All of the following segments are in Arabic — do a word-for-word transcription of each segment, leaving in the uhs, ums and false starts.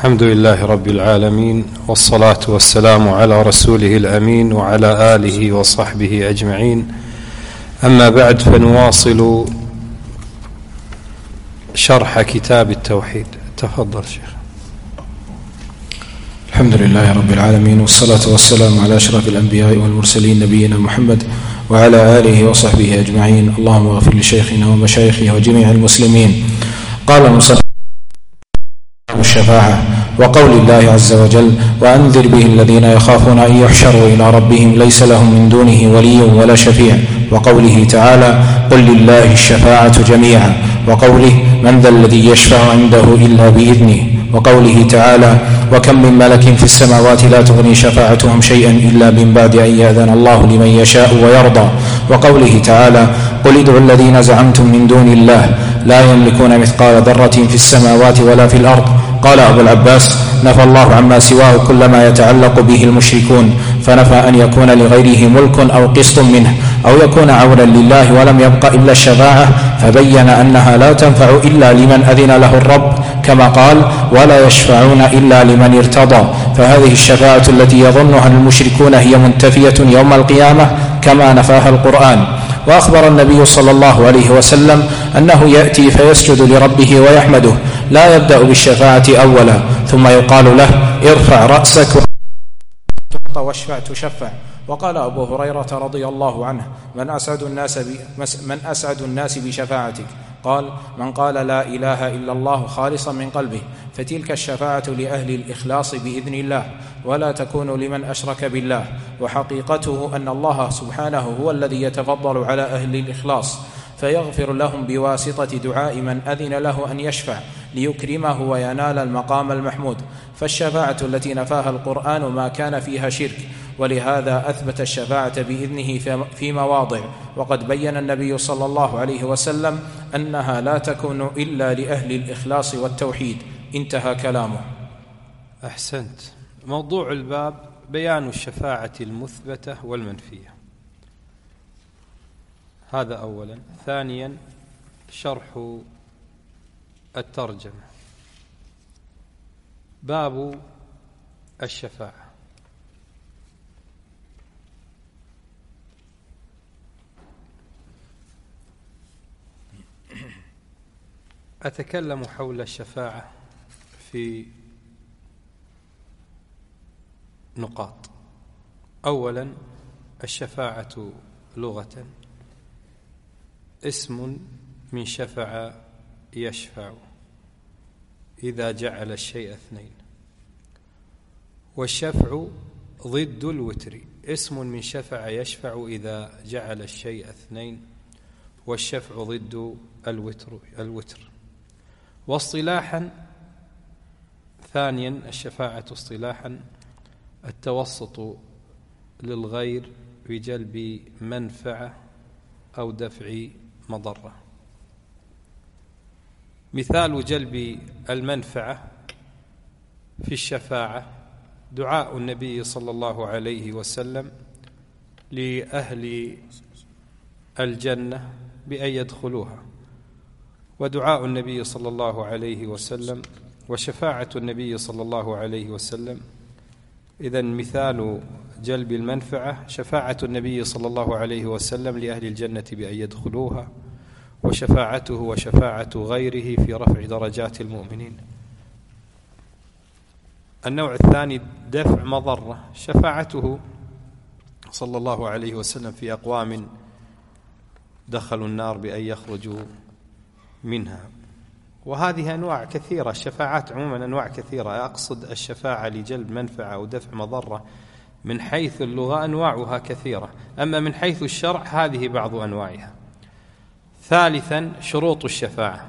الحمد لله رب العالمين، والصلاة والسلام على رسوله الأمين وعلى آله وصحبه أجمعين. أما بعد، فنواصل شرح كتاب التوحيد. تفضل شيخ. الحمد لله رب العالمين، والصلاة والسلام على أشرف الأنبياء والمرسلين نبينا محمد وعلى آله وصحبه أجمعين. اللهم اغفر لشيخنا ومشايخه وجميع المسلمين. قال المصنف الشفاعة وقول الله عز وجل: وأنذر به الذين يخافون أن يحشروا إلى ربهم ليس لهم من دونه ولي ولا شفيع. وقوله تعالى: قل لله الشفاعة جميعا. وقوله: من ذا الذي يشفع عنده إلا بإذنه. وقوله تعالى: وكم من ملك في السماوات لا تغني شفاعتهم شيئا إلا من بعد أن يأذن الله لمن يشاء ويرضى. وقوله تعالى: قل ادعوا الذين زعمتم من دون الله لا يملكون مثقال ذرة في السماوات ولا في الأرض. قال أبو العباس: نفى الله عما سواه كل ما يتعلق به المشركون، فنفى أن يكون لغيره ملك أو قسط منه أو يكون عونا لله، ولم يبق إلا الشفاعة، فبين أنها لا تنفع إلا لمن أذن له الرب، كما قال: ولا يشفعون إلا لمن ارتضى. فهذه الشفاعة التي يظنها المشركون هي منتفية يوم القيامة كما نفاها القرآن. وأخبر النبي صلى الله عليه وسلم أنه يأتي فيسجد لربه ويحمده، لا يبدأ بالشفاعة أولا، ثم يقال له: ارفع رأسك واشفع تشفع. وقال أبو هريرة رضي الله عنه: من أسعد الناس من أسعد الناس بشفاعتك؟ قال: من قال لا إله إلا الله خالصا من قلبه، فتلك الشفاعة لأهل الإخلاص بإذن الله، ولا تكون لمن أشرك بالله. وحقيقته أن الله سبحانه هو الذي يتفضل على أهل الإخلاص فيغفر لهم بواسطة دعاء من أذن له أن يشفع ليكرمه وينال المقام المحمود. فالشفاعة التي نفاها القرآن ما كان فيها شرك، ولهذا أثبت الشفاعة بإذنه في مواضع. وقد بين النبي صلى الله عليه وسلم أنها لا تكون إلا لأهل الإخلاص والتوحيد. انتهى كلامه. أحسنت. موضوع الباب بيان الشفاعة المثبتة والمنفية، هذا أولا. ثانيا شرح الترجمة. باب الشفاعة. أتكلم حول الشفاعة في نقاط. أولا، الشفاعة لغة اسم من شفع يشفع إذا جعل الشيء اثنين، والشفع ضد الوتر، اسم من شفع يشفع إذا جعل الشيء اثنين، والشفع ضد الوتر الوتر. واصطلاحا، ثانيا الشفاعة اصطلاحا التوسط للغير بجلب منفعة أو دفع مضرة. مثال جلب المنفعة في الشفاعة دعاء النبي صلى الله عليه وسلم لأهل الجنة بأن يدخلوها، ودعاء النبي صلى الله عليه وسلم وشفاعة النبي صلى الله عليه وسلم. إذن مثال جلب المنفعة شفاعة النبي صلى الله عليه وسلم لأهل الجنة بأن يدخلوها، وشفاعته وشفاعة غيره في رفع درجات المؤمنين. النوع الثاني دفع مضرة، شفاعته صلى الله عليه وسلم في أقوام دخلوا النار بأن يخرجوا منها. وهذه أنواع كثيرة، الشفاعات عموما أنواع كثيرة. أقصد الشفاعة لجلب منفعة أو دفع مضرة من حيث اللغة أنواعها كثيرة، أما من حيث الشرع هذه بعض أنواعها. ثالثا شروط الشفاعة.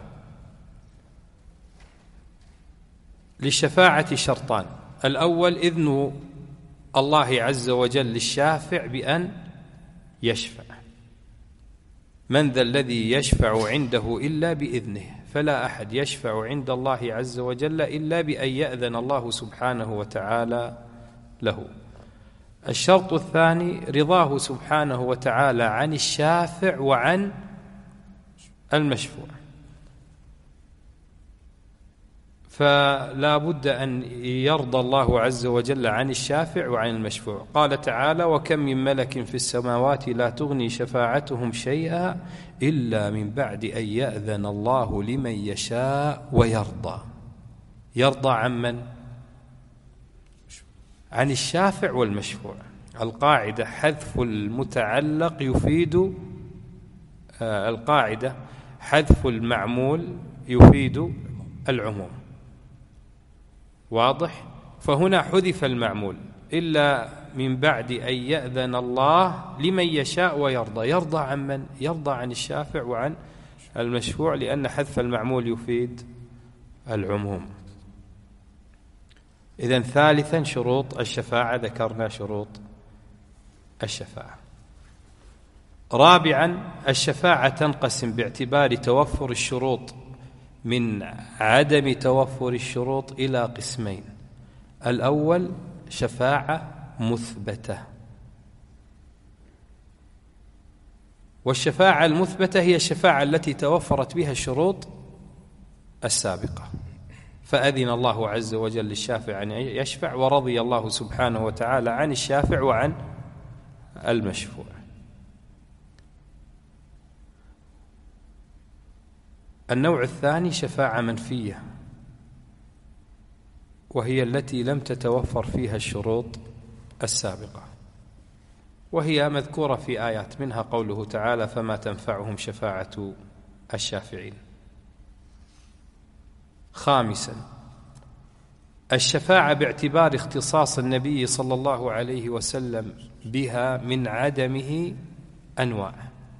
للشفاعة شرطان: الأول إذن الله عز وجل للشافع بأن يشفع. من ذا الذي يشفع عنده إلا بإذنه، فلا أحد يشفع عند الله عز وجل إلا بأن يأذن الله سبحانه وتعالى له. الشرط الثاني رضاه سبحانه وتعالى عن الشافع وعن المشفوع. فلا بد أن يرضى الله عز وجل عن الشافع وعن المشفوع. قال تعالى: وكم من ملك في السماوات لا تغني شفاعتهم شيئا إلا من بعد أن يأذن الله لمن يشاء ويرضى. يرضى عن من؟ عن الشافع والمشفوع. القاعدة حذف المتعلق يفيد آه القاعدة حذف المعمول يفيد العموم. واضح؟ فهنا حذف المعمول إلا من بعد أن يأذن الله لمن يشاء ويرضى. يرضى عن من؟ يرضى عن الشافع وعن المشفوع، لأن حذف المعمول يفيد العموم. إذن ثالثا شروط الشفاعة، ذكرنا شروط الشفاعة. رابعا الشفاعة تنقسم باعتبار توفر الشروط من عدم توفر الشروط إلى قسمين. الأول شفاعة مثبتة، والشفاعة المثبتة هي الشفاعة التي توفرت بها الشروط السابقة، فأذن الله عز وجل للشافع أن يشفع، ورضي الله سبحانه وتعالى عن الشافع وعن المشفوع. النوع الثاني شفاعة منفية، وهي التي لم تتوفر فيها الشروط السابقة، وهي مذكورة في آيات، منها قوله تعالى: فما تنفعهم شفاعة الشافعين. خامسا الشفاعة باعتبار اختصاص النبي صلى الله عليه وسلم بها من عدمه أنواع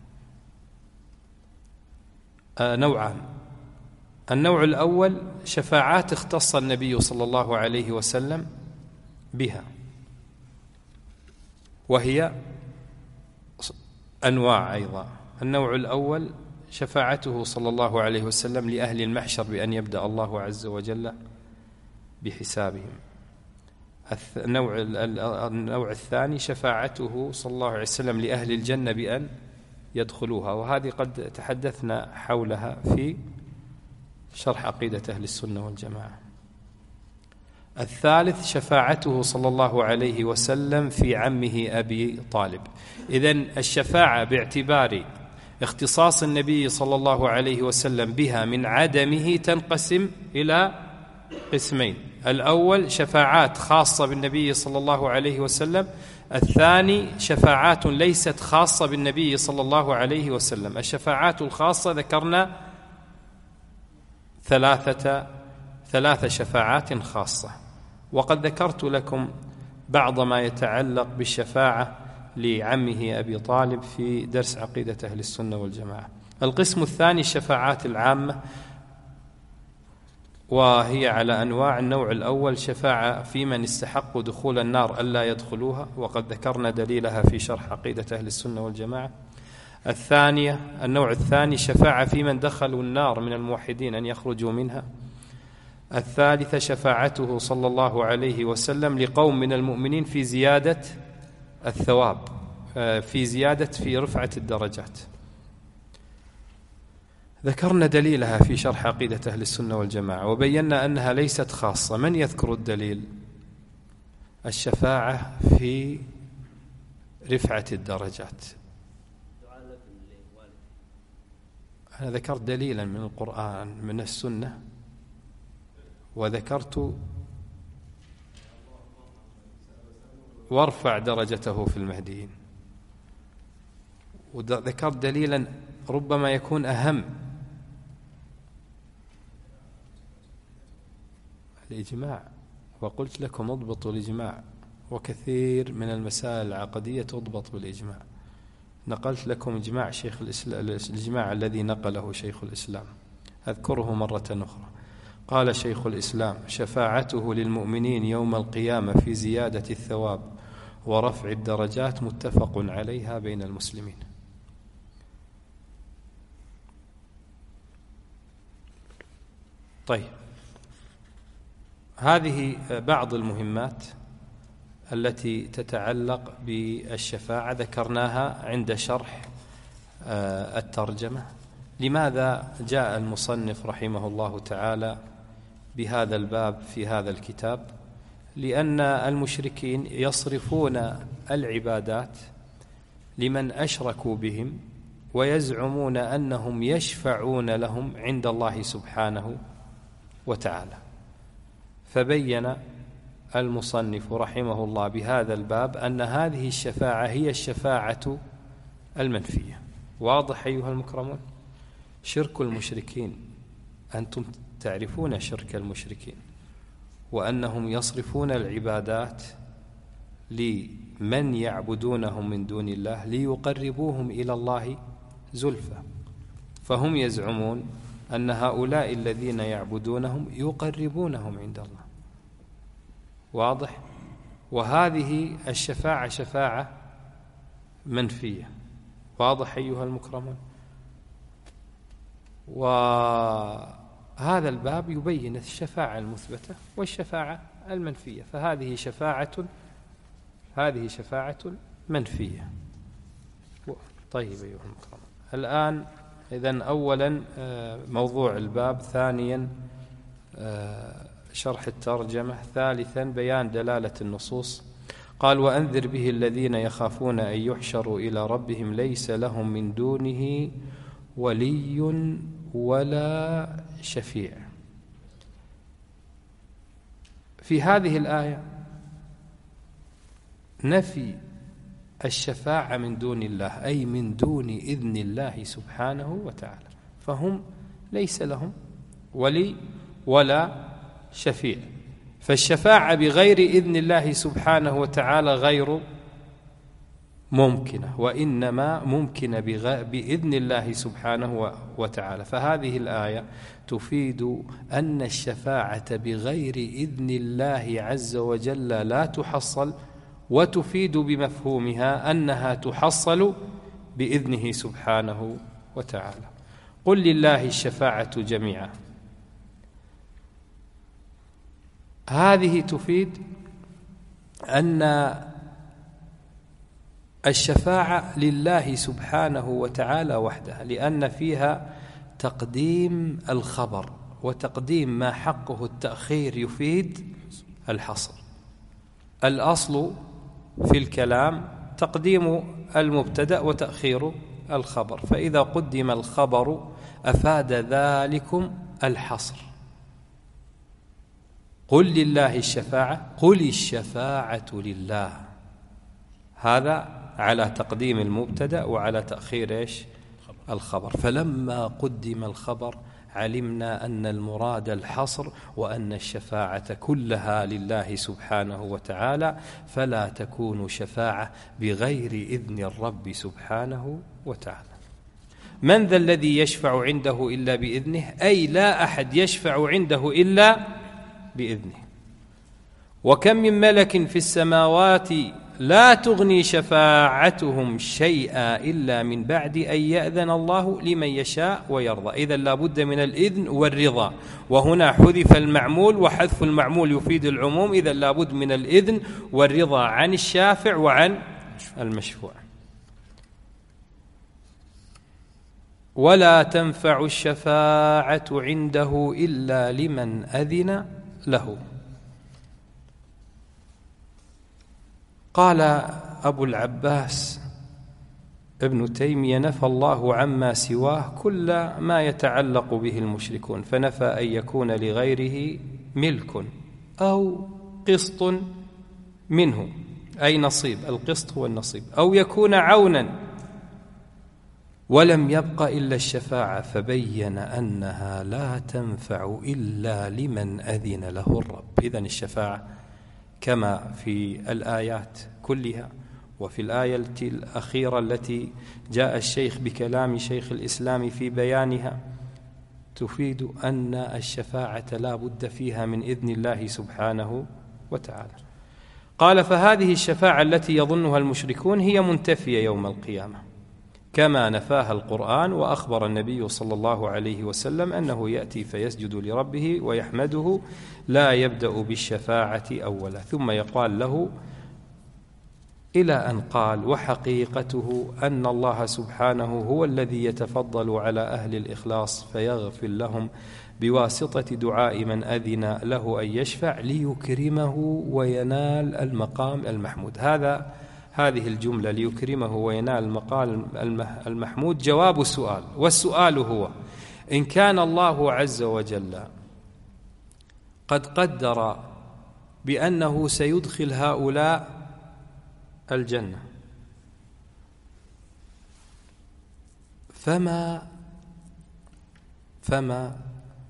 آه نوعان. النوع الأول شفاعات اختص النبي صلى الله عليه وسلم بها، وهي أنواع أيضا. النوع الأول شفاعته صلى الله عليه وسلم لأهل المحشر بأن يبدأ الله عز وجل بحسابهم. النوع النوع الثاني شفاعته صلى الله عليه وسلم لأهل الجنة بأن يدخلوها، وهذه قد تحدثنا حولها في شرح عقيدة أهل السنة والجماعة. الثالث شفاعته صلى الله عليه وسلم في عمه أبي طالب. إذن الشفاعة باعتبار اختصاص النبي صلى الله عليه وسلم بها من عدمه تنقسم إلى قسمين. الأول شفاعات خاصة بالنبي صلى الله عليه وسلم، الثاني شفاعات ليست خاصة بالنبي صلى الله عليه وسلم. الشفاعات الخاصة ذكرنا ثلاثة ثلاث شفاعات خاصة، وقد ذكرت لكم بعض ما يتعلق بالشفاعة لعمه أبي طالب في درس عقيدة أهل السنة والجماعة. القسم الثاني الشفاعات العامة، وهي على أنواع. النوع الأول شفاعة في من استحقوا دخول النار ألا يدخلوها، وقد ذكرنا دليلها في شرح عقيدة أهل السنة والجماعة. الثانية النوع الثاني شفاعة في من دخلوا النار من الموحدين أن يخرجوا منها. الثالثة شفاعته صلى الله عليه وسلم لقوم من المؤمنين في زيادة الثواب، في زيادة في رفعة الدرجات. ذكرنا دليلها في شرح عقيدة أهل السنة والجماعة، وبينا أنها ليست خاصة. من يذكر الدليل؟ الشفاعة في رفعة الدرجات. أنا ذكرت دليلا من القرآن من السنة، وذكرت وارفع درجته في المهديين، وذكرت دليلا ربما يكون أهم، الإجماع. وقلت لكم اضبطوا الإجماع، وكثير من المسائل العقدية تضبط بالإجماع. نقلت لكم إجماع شيخ الإسلام، الإجماع الذي نقله شيخ الإسلام، أذكره مرة أخرى. قال شيخ الإسلام: شفاعته للمؤمنين يوم القيامة في زيادة الثواب ورفع الدرجات متفق عليها بين المسلمين. طيب، هذه بعض المهمات التي تتعلق بالشفاعة ذكرناها عند شرح الترجمة. لماذا جاء المصنف رحمه الله تعالى بهذا الباب في هذا الكتاب؟ لأن المشركين يصرفون العبادات لمن أشركوا بهم ويزعمون أنهم يشفعون لهم عند الله سبحانه وتعالى. فبين المصنف رحمه الله بهذا الباب أن هذه الشفاعة هي الشفاعة المنفية. واضح أيها المكرمون؟ شرك المشركين، أنتم تعرفون شرك المشركين وأنهم يصرفون العبادات لمن يعبدونهم من دون الله ليقربوهم إلى الله زلفى، فهم يزعمون أن هؤلاء الذين يعبدونهم يقربونهم عند الله. واضح؟ وهذه الشفاعة شفاعة منفية. واضح أيها المكرمون؟ وهذا الباب يبين الشفاعة المثبتة والشفاعة المنفية، فهذه شفاعة هذه شفاعة منفية. طيب أيها المكرمون، الآن إذن أولا موضوع الباب، ثانيا شرح الترجمة، ثالثا بيان دلالة النصوص. قال: وأنذر به الذين يخافون أن يحشروا إلى ربهم ليس لهم من دونه ولي ولا شفيع. في هذه الآية نفي الشفاعة من دون الله، أي من دون إذن الله سبحانه وتعالى، فهم ليس لهم ولي ولا شفيع. فالشفاعة بغير إذن الله سبحانه وتعالى غير ممكنة، وإنما ممكنة بإذن الله سبحانه وتعالى. فهذه الآية تفيد أن الشفاعة بغير إذن الله عز وجل لا تحصل، وتفيد بمفهومها أنها تحصل بإذنه سبحانه وتعالى. قل لله الشفاعة جميعا، هذه تفيد أن الشفاعة لله سبحانه وتعالى وحده، لأن فيها تقديم الخبر، وتقديم ما حقه التأخير يفيد الحصر. الأصل في الكلام تقديم المبتدأ وتأخير الخبر، فإذا قدم الخبر أفاد ذلكم الحصر. قل لله الشفاعة، قل الشفاعة لله، هذا على تقديم المبتدأ وعلى تأخير إيش؟ الخبر. فلما قدم الخبر علمنا أن المراد الحصر، وأن الشفاعة كلها لله سبحانه وتعالى، فلا تكون شفاعة بغير إذن الرب سبحانه وتعالى. من ذا الذي يشفع عنده إلا بإذنه؟ أي لا أحد يشفع عنده إلا بإذنه. وكم من ملك في السماوات لا تغني شفاعتهم شيئا إلا من بعد أن يأذن الله لمن يشاء ويرضى. إذن لا بد من الإذن والرضا، وهنا حذف المعمول، وحذف المعمول يفيد العموم. إذن لا بد من الإذن والرضا عن الشافع وعن المشفوع. ولا تنفع الشفاعة عنده إلا لمن أذن له. قال أبو العباس ابن تيمية: نفى الله عما سواه كل ما يتعلق به المشركون، فنفى أن يكون لغيره ملك أو قسط منه، أي نصيب، القسط هو النصيب، أو يكون عونا، ولم يبق إلا الشفاعة، فبين أنها لا تنفع إلا لمن أذن له الرب. إذن الشفاعة كما في الآيات كلها، وفي الآية الأخيرة التي جاء الشيخ بكلام شيخ الإسلام في بيانها، تفيد أن الشفاعة لا بد فيها من إذن الله سبحانه وتعالى. قال: فهذه الشفاعة التي يظنها المشركون هي منتفية يوم القيامة، كما نفاها القرآن، وأخبر النبي صلى الله عليه وسلم أنه يأتي فيسجد لربه ويحمده، لا يبدأ بالشفاعة أولا، ثم يقال له: إلى أن قال: وحقيقته أن الله سبحانه هو الذي يتفضل على أهل الإخلاص فيغفر لهم بواسطة دعاء من أذن له أن يشفع ليكرمه وينال المقام المحمود. هذا هذه الجملة ليكرمه وينال المقام المحمود جواب السؤال، والسؤال هو: إن كان الله عز وجل قد قدر بأنه سيدخل هؤلاء الجنة، فما فما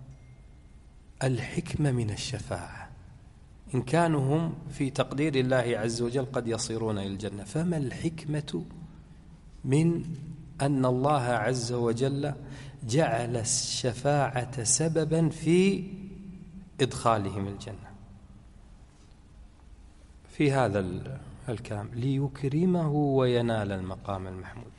الحكمة من الشفاعة؟ إن كانوا هم في تقدير الله عز وجل قد يصيرون إلى الجنة، فما الحكمة من أن الله عز وجل جعل الشفاعة سببا في إدخالهم الجنة في هذا الكلام؟ ليكرمه وينال المقام المحمود.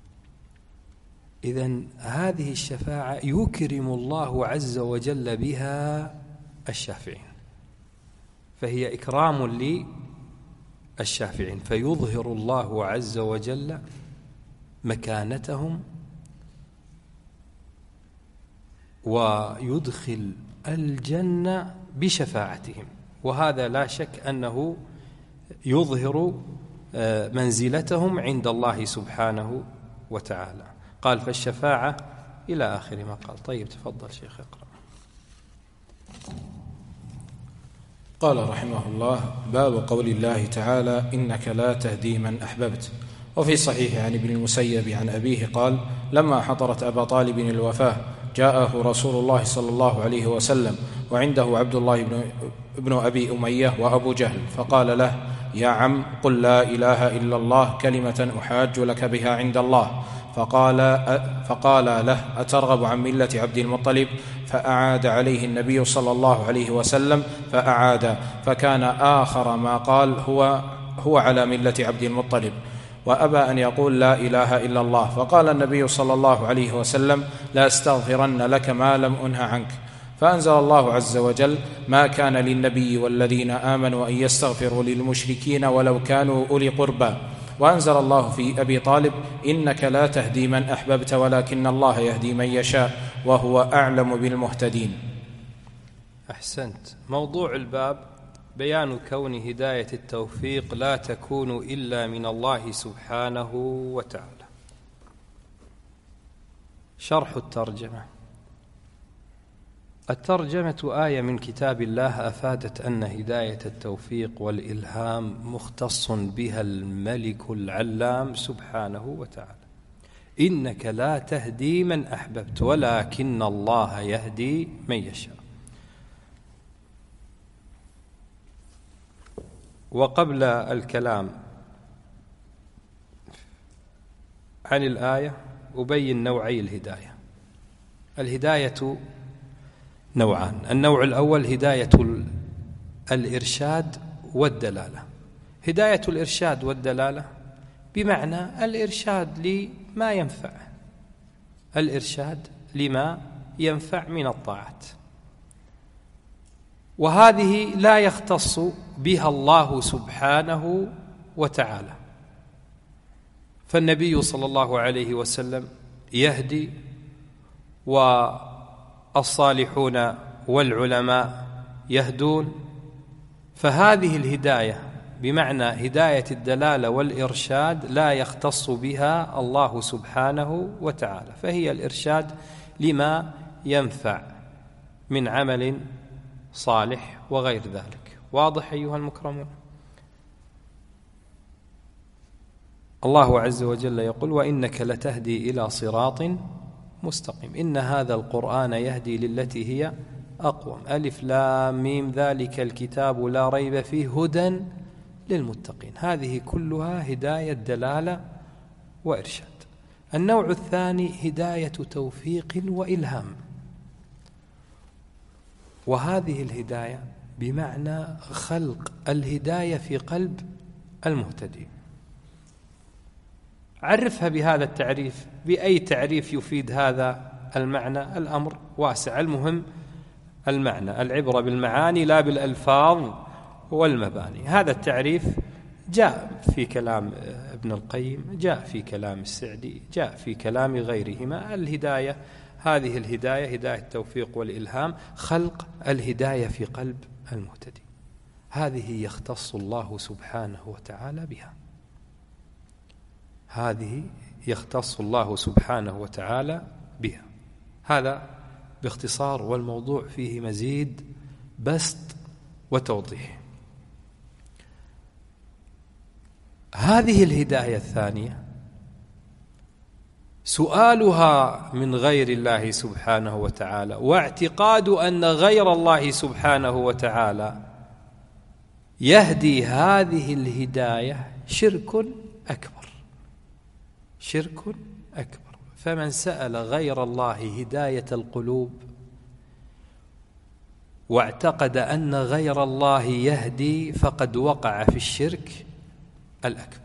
إذن هذه الشفاعة يكرم الله عز وجل بها الشافعين، فهي إكرام للشافعين، فيظهر الله عز وجل مكانتهم ويدخل الجنة بشفاعتهم، وهذا لا شك أنه يظهر منزلتهم عند الله سبحانه وتعالى. قال: فالشفاعة إلى آخر ما قال. طيب تفضل شيخ اقرأ. قال رحمه الله: باب قول الله تعالى: إنك لا تهدي من أحببت. وفي صحيح عن ابن المسيب عن أبيه قال: لما حضرت أبا طالب الوفاة جاءه رسول الله صلى الله عليه وسلم وعنده عبد الله بن, ابن أبي أمية وأبو جهل، فقال له: يا عم، قل لا إله إلا الله كلمة أحاج لك بها عند الله. فقال, فقال له: أترغب عن ملة عبد المطلب؟ فأعاد عليه النبي صلى الله عليه وسلم فأعاد، فكان آخر ما قال هو, هو على ملة عبد المطلب، وأبى أن يقول لا إله إلا الله. فقال النبي صلى الله عليه وسلم: لا أستغفرن لك ما لم أنه عنك. فأنزل الله عز وجل: ما كان للنبي والذين آمنوا أن يستغفروا للمشركين ولو كانوا أولي قربى. وأنزل الله في أبي طالب: إنك لا تهدي من أحببت ولكن الله يهدي من يشاء وهو أعلم بالمهتدين. أحسنت. موضوع الباب بيان كون هداية التوفيق لا تكون إلا من الله سبحانه وتعالى. شرح الترجمة. الترجمة آية من كتاب الله أفادت أن هداية التوفيق والإلهام مختص بها الملك العلام سبحانه وتعالى. إنك لا تهدي من أحببت ولكن الله يهدي من يشاء. وقبل الكلام عن الآية أبين نوعي الهداية. الهداية نوعان: النوع الأول هداية الإرشاد والدلالة. هداية الإرشاد والدلالة بمعنى الإرشاد لما ينفع، الإرشاد لما ينفع من الطاعات، وهذه لا يختص بها الله سبحانه وتعالى. فالنبي صلى الله عليه وسلم يهدي، والصالحون والعلماء يهدون، فهذه الهداية بمعنى هداية الدلالة والإرشاد لا يختص بها الله سبحانه وتعالى، فهي الإرشاد لما ينفع من عمل صالح وغير ذلك. واضح أيها المكرمون؟ الله عز وجل يقول: وإنك لتهدي إلى صراط مستقيم. إن هذا القرآن يهدي للتي هي أقوم. ألف لام ميم ذلك الكتاب لا ريب فيه هدى للمتقين. هذه كلها هداية دلالة وإرشاد. النوع الثاني هداية توفيق وإلهام، وهذه الهداية بمعنى خلق الهداية في قلب المهتدي. عرفها بهذا التعريف، بأي تعريف يفيد هذا المعنى؟ الأمر واسع، المهم المعنى، العبرة بالمعاني لا بالألفاظ والمباني. هذا التعريف جاء في كلام ابن القيم، جاء في كلام السعدي، جاء في كلام غيرهما. الهداية هذه الهداية هداية التوفيق والإلهام، خلق الهداية في قلب المهتدي، هذه يختص الله سبحانه وتعالى بها، هذه يختص الله سبحانه وتعالى بها. هذا باختصار، والموضوع فيه مزيد بسط وتوضيح. هذه الهداية الثانية سؤالها من غير الله سبحانه وتعالى، واعتقاد أن غير الله سبحانه وتعالى يهدي هذه الهداية شرك أكبر، شرك أكبر. فمن سأل غير الله هداية القلوب واعتقد أن غير الله يهدي فقد وقع في الشرك الأكبر.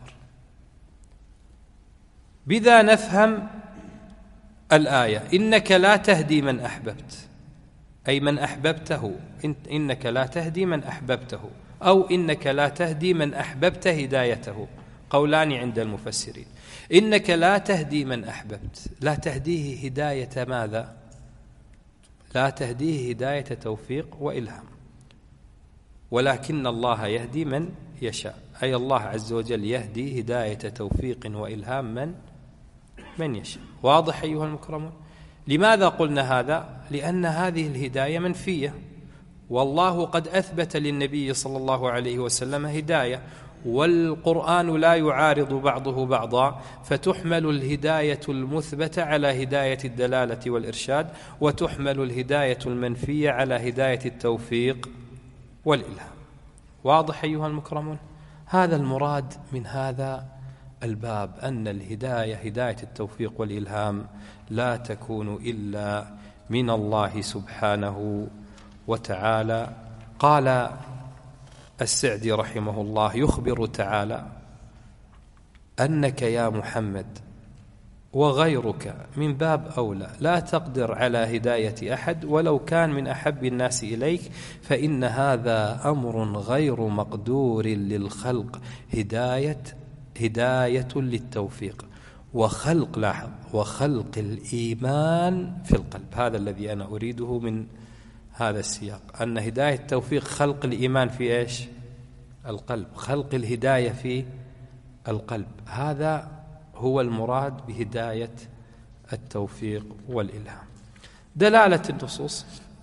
بذا نفهم الآية: إنك لا تهدي من أحببت، أي من أحببته، إنك لا تهدي من أحببته، أو إنك لا تهدي من أحببت هدايته، قولان عند المفسرين. إنك لا تهدي من أحببت، لا تهديه هداية ماذا؟ لا تهديه هداية توفيق وإلهام، ولكن الله يهدي من يشاء، أي الله عز وجل يهدي هداية توفيق وإلهام من من يشاء. واضح أيها المكرمون؟ لماذا قلنا هذا؟ لأن هذه الهداية منفية، والله قد أثبت للنبي صلى الله عليه وسلم هداية، والقرآن لا يعارض بعضه بعضا، فتحمل الهداية المثبتة على هداية الدلالة والإرشاد، وتحمل الهداية المنفية على هداية التوفيق والإلهام. واضح أيها المكرمون؟ هذا المراد من هذا الباب، أن الهداية هداية التوفيق والإلهام لا تكون إلا من الله سبحانه وتعالى. قال السعدي رحمه الله: يخبر تعالى أنك يا محمد وغيرك من باب أولى لا تقدر على هداية أحد ولو كان من أحب الناس إليك، فإن هذا أمر غير مقدور للخلق، هداية هداية للتوفيق وخلق، لاحظ، وخلق الإيمان في القلب. هذا الذي أنا أريده من هذا السياق، أن هداية التوفيق خلق الإيمان في إيش؟ القلب، خلق الهداية في القلب. هذا هو المراد بهداية التوفيق والإلهام. دلالة النصوص،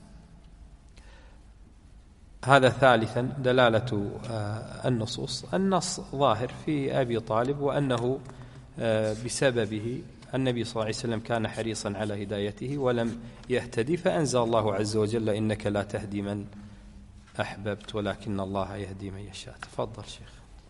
هذا ثالثا دلالة النصوص. النص ظاهر في أبي طالب، وأنه بسببه النبي صلى الله عليه وسلم كان حريصا على هدايته ولم يهتدي، فأنزل الله عز وجل: إنك لا تهدي من أحببت ولكن الله يهدي من يشاء. تفضل شيخ.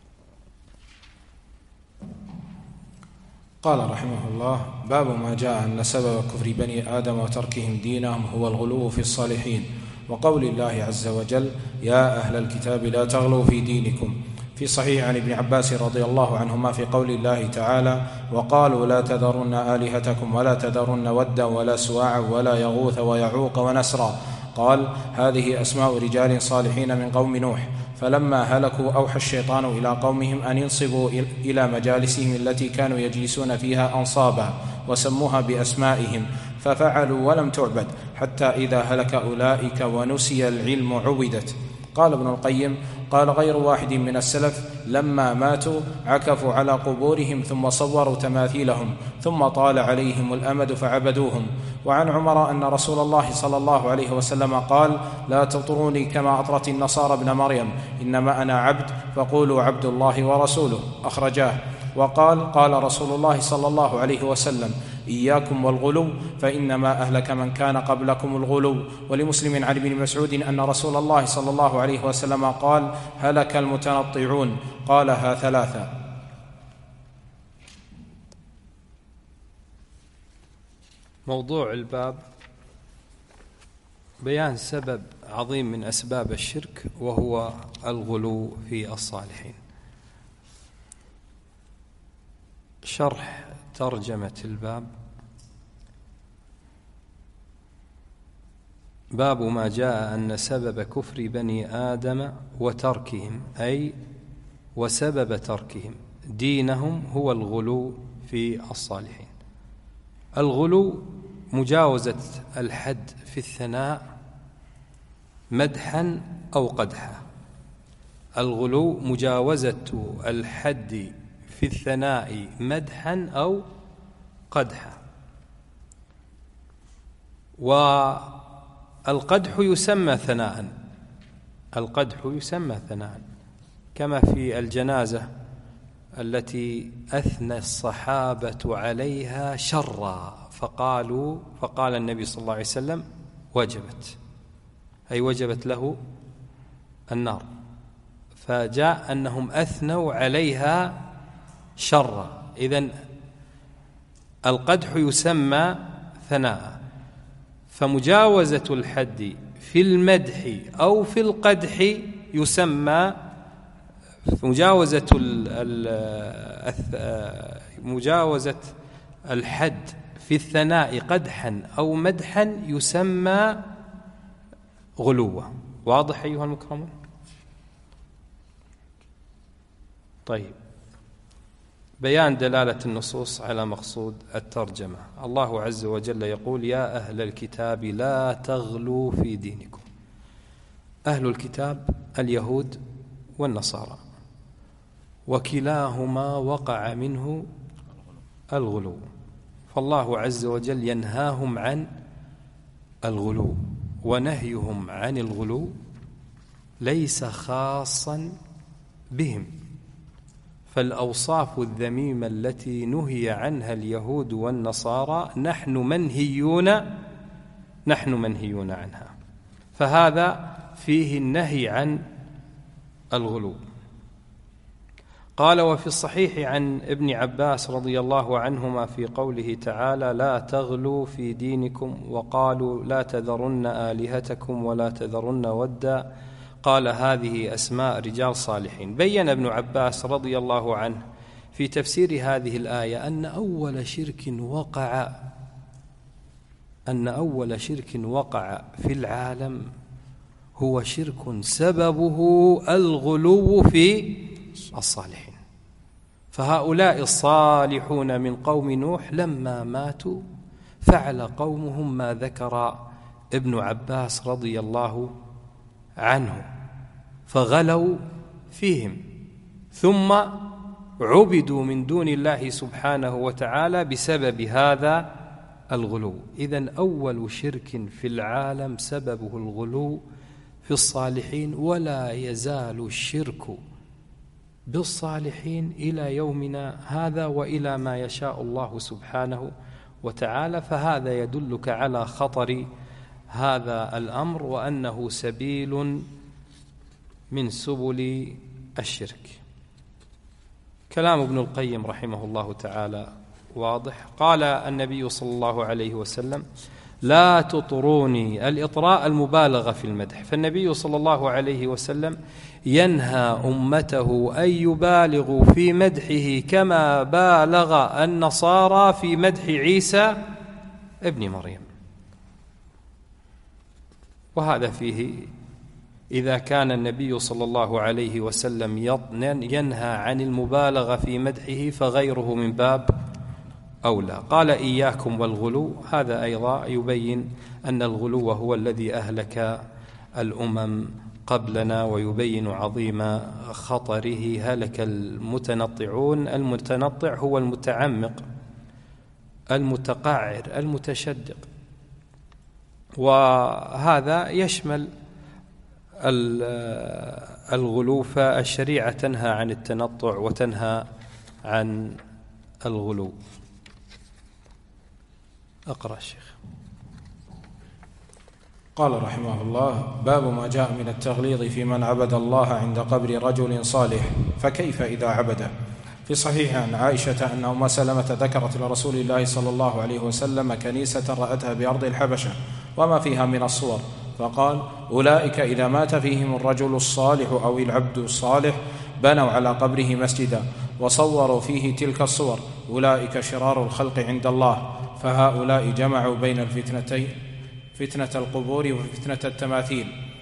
قال رحمه الله: باب ما جاء أن سبب كفر بني آدم وتركهم دينهم هو الغلو في الصالحين، وقول الله عز وجل: يا أهل الكتاب لا تغلوا في دينكم. في صحيح عن ابن عباس رضي الله عنهما في قول الله تعالى: وقالوا لا تذرن آلهتكم ولا تذرن ودا ولا سواعا ولا يغوث ويعوق ونسرا، قال: هذه أسماء رجال صالحين من قوم نوح، فلما هلكوا أوحى الشيطان إلى قومهم أن ينصبوا إلى مجالسهم التي كانوا يجلسون فيها أنصابا، وسموها بأسمائهم، ففعلوا ولم تعبد، حتى إذا هلك أولئك ونسي العلم عبدت. قال ابن القيم: قال غير واحد من السلف: لما ماتوا عكفوا على قبورهم ثم صوروا تماثيلهم، ثم طال عليهم الأمد فعبدوهم. وعن عمر أن رسول الله صلى الله عليه وسلم قال: لا تطروني كما أطرت النصارى ابن مريم، إنما أنا عبد فقولوا عبد الله ورسوله، أخرجاه. وقال: قال رسول الله صلى الله عليه وسلم: إياكم والغلو فإنما أهلك من كان قبلكم الغلو. ولمسلم عن ابن مسعود أن رسول الله صلى الله عليه وسلم قال: هلك المتنطعون، قالها ثلاثة. موضوع الباب بيان سبب عظيم من أسباب الشرك، وهو الغلو في الصالحين. شرح ترجمة الباب: باب ما جاء أن سبب كفر بني آدم وتركهم، أي وسبب تركهم دينهم هو الغلو في الصالحين. الغلو مجاوزة الحد في الثناء مدحا أو قدحا. الغلو مجاوزة الحد في الثناء مدحا أو قدحا. والقدح يسمى ثناء، القدح يسمى ثناء، كما في الجنازة التي أثنى الصحابة عليها شرا فقالوا فقال النبي صلى الله عليه وسلم وجبت، أي وجبت له النار، فجاء أنهم أثنوا عليها شرا. إذن القدح يسمى ثناء، فمجاوزة الحد في المدح أو في القدح يسمى مجاوزة مجاوزة الحد في الثناء قدحا أو مدحا يسمى غلوة. واضح أيها المكرمون؟ طيب، بيان دلالة النصوص على مقصود الترجمة. الله عز وجل يقول: يا أهل الكتاب لا تغلوا في دينكم. أهل الكتاب اليهود والنصارى، وكلاهما وقع منه الغلو، فالله عز وجل ينهاهم عن الغلو، ونهيهم عن الغلو ليس خاصا بهم، فالأوصاف الذميمة التي نهي عنها اليهود والنصارى نحن منهيون نحن منهيون عنها، فهذا فيه النهي عن الغلو. قال: وفي الصحيح عن ابن عباس رضي الله عنهما في قوله تعالى: لا تغلوا في دينكم، وقالوا لا تذرن آلهتكم ولا تذرن ودا، قال: هذه أسماء رجال صالحين. بين ابن عباس رضي الله عنه في تفسير هذه الآية أن أول شرك وقع أن أول شرك وقع في العالم هو شرك سببه الغلو في الصالحين. فهؤلاء الصالحون من قوم نوح لما ماتوا فعل قومهم ما ذكر ابن عباس رضي الله عنه، فغلوا فيهم ثم عبدوا من دون الله سبحانه وتعالى بسبب هذا الغلو. إذن أول شرك في العالم سببه الغلو في الصالحين، ولا يزال الشرك بالصالحين إلى يومنا هذا وإلى ما يشاء الله سبحانه وتعالى. فهذا يدلك على خطر هذا الأمر، وأنه سبيل من سبل الشرك. كلام ابن القيم رحمه الله تعالى واضح. قال النبي صلى الله عليه وسلم: لا تطروني. الإطراء المبالغة في المدح، فالنبي صلى الله عليه وسلم ينهى أمته أن يبالغوا في مدحه كما بالغ النصارى في مدح عيسى ابن مريم. وهذا فيه إذا كان النبي صلى الله عليه وسلم ينهى عن المبالغة في مدحه فغيره من باب أولى. قال: إياكم والغلو. هذا أيضا يبين أن الغلو هو الذي أهلك الأمم قبلنا، ويبين عظيم خطره. هلك المتنطعون. المتنطع هو المتعمق المتقعر المتشدق، وهذا يشمل الغلو. فالشريعة تنهى عن التنطع وتنهى عن الغلو. أقرأ الشيخ. قال رحمه الله: باب ما جاء من التغليظ في من عبد الله عند قبر رجل صالح، فكيف إذا عبده؟ في صحيح عن عائشة أن أم سلمة ذكرت لرسول الله صلى الله عليه وسلم كنيسة رأتها بأرض الحبشة وما فيها من الصور، فقال: أولئك إذا مات فيهم الرجل الصالح أو العبد الصالح بنوا على قبره مسجدا وصوروا فيه تلك الصور، أولئك شرار الخلق عند الله. فهؤلاء جمعوا بين الفتنتين، فتنة القبور وفتنة التماثيل،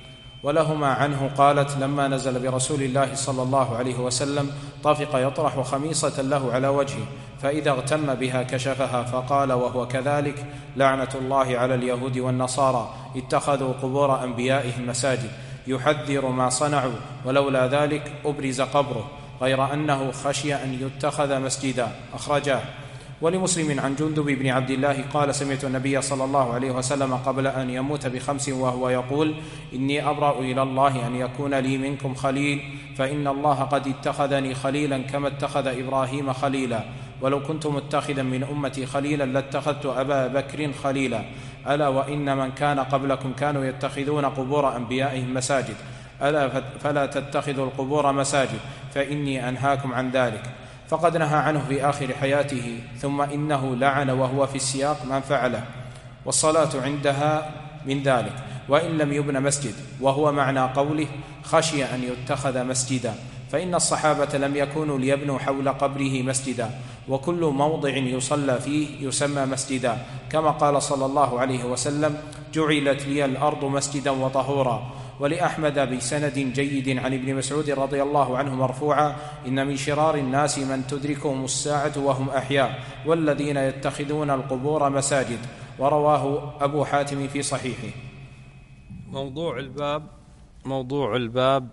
ولهما عنه قالت: لما نزل برسول الله صلى الله عليه وسلم طفق يطرح خميصة له على وجهه، فإذا اغتم بها كشفها، فقال وهو كذلك: لعنة الله على اليهود والنصارى اتخذوا قبور أنبيائهم مساجد، يحذر ما صنعوا، ولولا ذلك أبرز قبره، غير أنه خشي أن يتخذ مسجدا. أخرجاه. ولمسلم عن جندب بن عبد الله قال: سمعت النبي صلى الله عليه وسلم قبل أن يموت بخمس وهو يقول: إني أبرأ إلى الله أن يكون لي منكم خليل، فإن الله قد اتخذني خليلا كما اتخذ إبراهيم خليلا، ولو كنت متخذا من أمتي خليلا لاتخذت أبا بكر خليلا. ألا وإن من كان قبلكم كانوا يتخذون قبور أنبيائهم مساجد، ألا فلا تتخذوا القبور مساجد، فإني أنهاكم عن ذلك. فقد نهى عنه في آخر حياته، ثم إنه لعن وهو في السياق من فعله، والصلاة عندها من ذلك، وإن لم يبن مسجد، وهو معنى قوله: خشي أن يتخذ مسجدا، فإن الصحابة لم يكونوا ليبنوا حول قبره مسجدا، وكل موضع يصلى فيه يسمى مسجدا، كما قال صلى الله عليه وسلم: جعلت لي الأرض مسجدا وطهورا. ولأحمد بسند جيد عن ابن مسعود رضي الله عنه مرفوعا: إن من شرار الناس من تدركهم الساعة وهم أحياء، والذين يتخذون القبور مساجد. ورواه أبو حاتم في صحيحه. موضوع الباب موضوع الباب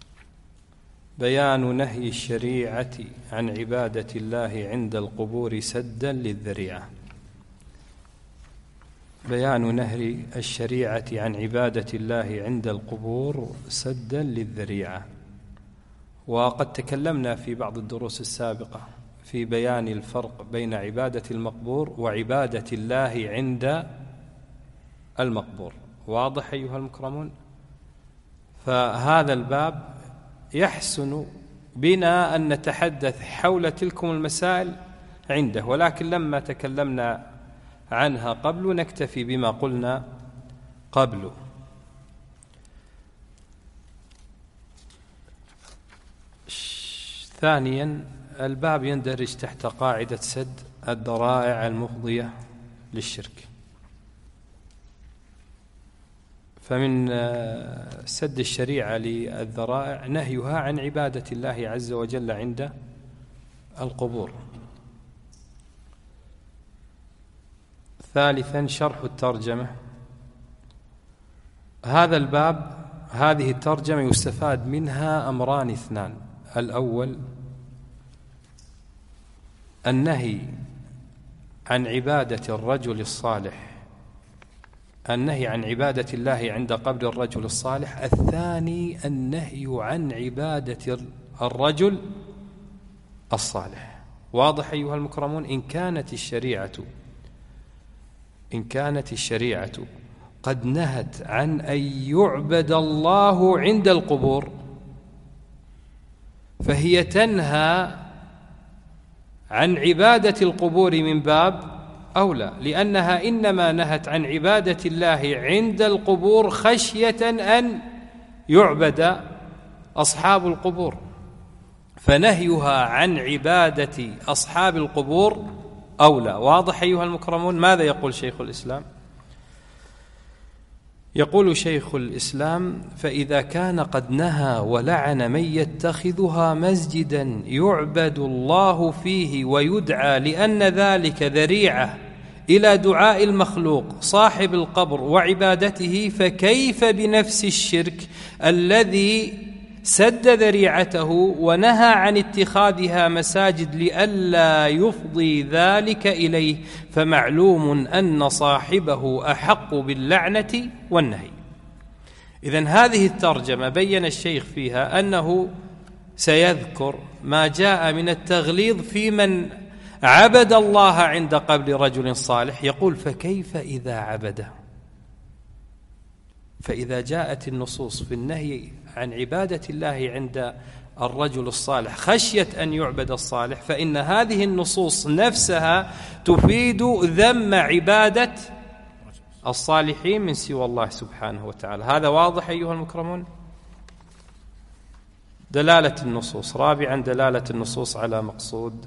بيان نهي الشريعة عن عبادة الله عند القبور سدا للذريعة. بيان نهي الشريعة عن عبادة الله عند القبور سدا للذريعة. وقد تكلمنا في بعض الدروس السابقة في بيان الفرق بين عبادة المقبور وعبادة الله عند المقبور. واضح أيها المكرمون؟ فهذا الباب يحسن بنا أن نتحدث حول تلكم المسائل عنده، ولكن لما تكلمنا عنها قبل نكتفي بما قلنا قبل. ثانيا، الباب يندرج تحت قاعدة سد الذرائع المفضية للشرك. فمن سد الشريعة للذرائع نهيها عن عبادة الله عز وجل عند القبور. ثالثا، شرح الترجمة. هذا الباب هذه الترجمة يستفاد منها أمران اثنان: الأول النهي عن عبادة الرجل الصالح النهي عن عبادة الله عند قبر الرجل الصالح. الثاني النهي عن عبادة الرجل الصالح. واضح أيها المكرمون؟ إن كانت الشريعة إن كانت الشريعة قد نهت عن أن يعبد الله عند القبور، فهي تنهى عن عبادة القبور من باب أولى، لأنها إنما نهت عن عبادة الله عند القبور خشية أن يعبد أصحاب القبور، فنهيها عن عبادة أصحاب القبور أولى. واضح أيها المكرمون؟ ماذا يقول شيخ الإسلام؟ يقول شيخ الإسلام: فإذا كان قد نهى ولعن من يتخذها مسجدا يعبد الله فيه ويدعى لأن ذلك ذريعة إلى دعاء المخلوق صاحب القبر وعبادته، فكيف بنفس الشرك الذي سد ذريعته ونهى عن اتخاذها مساجد لئلا يفضي ذلك إليه؟ فمعلوم أن صاحبه أحق باللعنة والنهي. إذن هذه الترجمة بين الشيخ فيها أنه سيذكر ما جاء من التغليظ في من عبد الله عند قبر رجل صالح. يقول: فكيف إذا عبده؟ فإذا جاءت النصوص في النهي عن عبادة الله عند الرجل الصالح خشية أن يعبد الصالح، فإن هذه النصوص نفسها تفيد ذم عبادة الصالحين من سوى الله سبحانه وتعالى. هذا واضح أيها المكرمون؟ دلالة النصوص. رابعا، دلالة النصوص على مقصود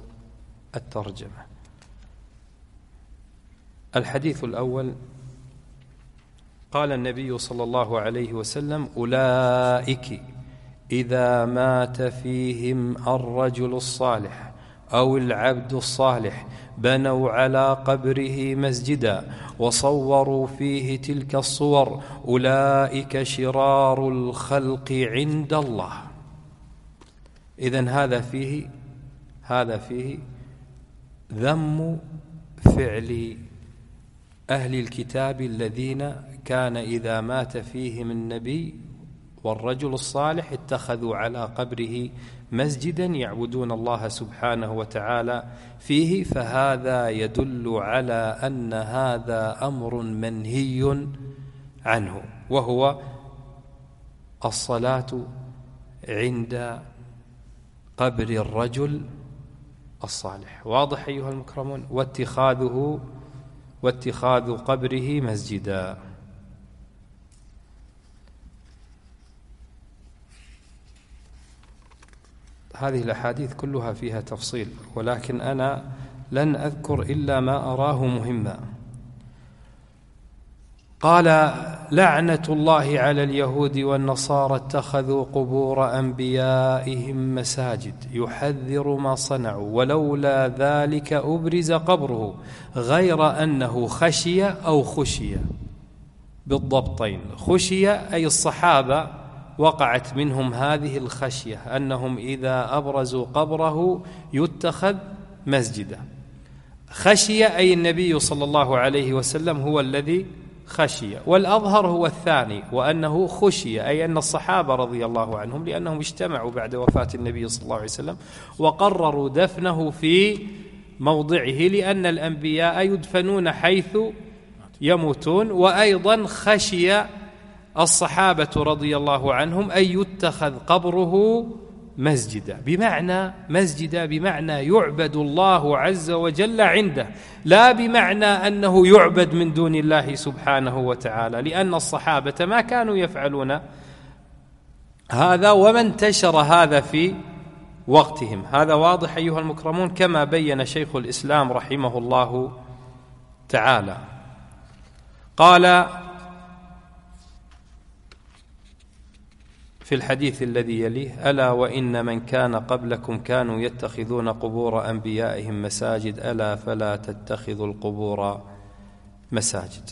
الترجمة. الحديث الأول: قال النبي صلى الله عليه وسلم: أولئك إذا مات فيهم الرجل الصالح أو العبد الصالح بنوا على قبره مسجدا وصوروا فيه تلك الصور، أولئك شرار الخلق عند الله. إذن هذا فيه هذا فيه ذم فعل أهل الكتاب الذين كان إذا مات فيهم النبي والرجل الصالح اتخذوا على قبره مسجدا يعبدون الله سبحانه وتعالى فيه. فهذا يدل على أن هذا أمر منهي عنه، وهو الصلاة عند قبر الرجل الصالح. واضح أيها المكرمون؟ واتخاذه واتخاذ قبره مسجدا. هذه الأحاديث كلها فيها تفصيل، ولكن أنا لن أذكر إلا ما أراه مهما. قال: لعنة الله على اليهود والنصارى اتخذوا قبور أنبيائهم مساجد يحذر ما صنعوا ولولا ذلك أبرز قبره، غير أنه خشي أو خشي بالضبطين. خشي أي الصحابة وقعت منهم هذه الخشية أنهم إذا أبرزوا قبره يتخذ مسجدا. خشي أي النبي صلى الله عليه وسلم هو الذي خشي، والأظهر هو الثاني، وأنه خشي أي أن الصحابة رضي الله عنهم لأنهم اجتمعوا بعد وفاة النبي صلى الله عليه وسلم وقرروا دفنه في موضعه، لأن الأنبياء يدفنون حيث يموتون. وأيضا خشي الصحابة رضي الله عنهم أن يتخذ قبره مسجدا، بمعنى مسجدا بمعنى يعبد الله عز وجل عنده، لا بمعنى أنه يعبد من دون الله سبحانه وتعالى، لأن الصحابة ما كانوا يفعلون هذا وما انتشر هذا في وقتهم. هذا واضح أيها المكرمون، كما بين شيخ الإسلام رحمه الله تعالى. قال في الحديث الذي يليه: ألا وإن من كان قبلكم كانوا يتخذون قبور أنبيائهم مساجد ألا فلا تتخذوا القبور مساجد.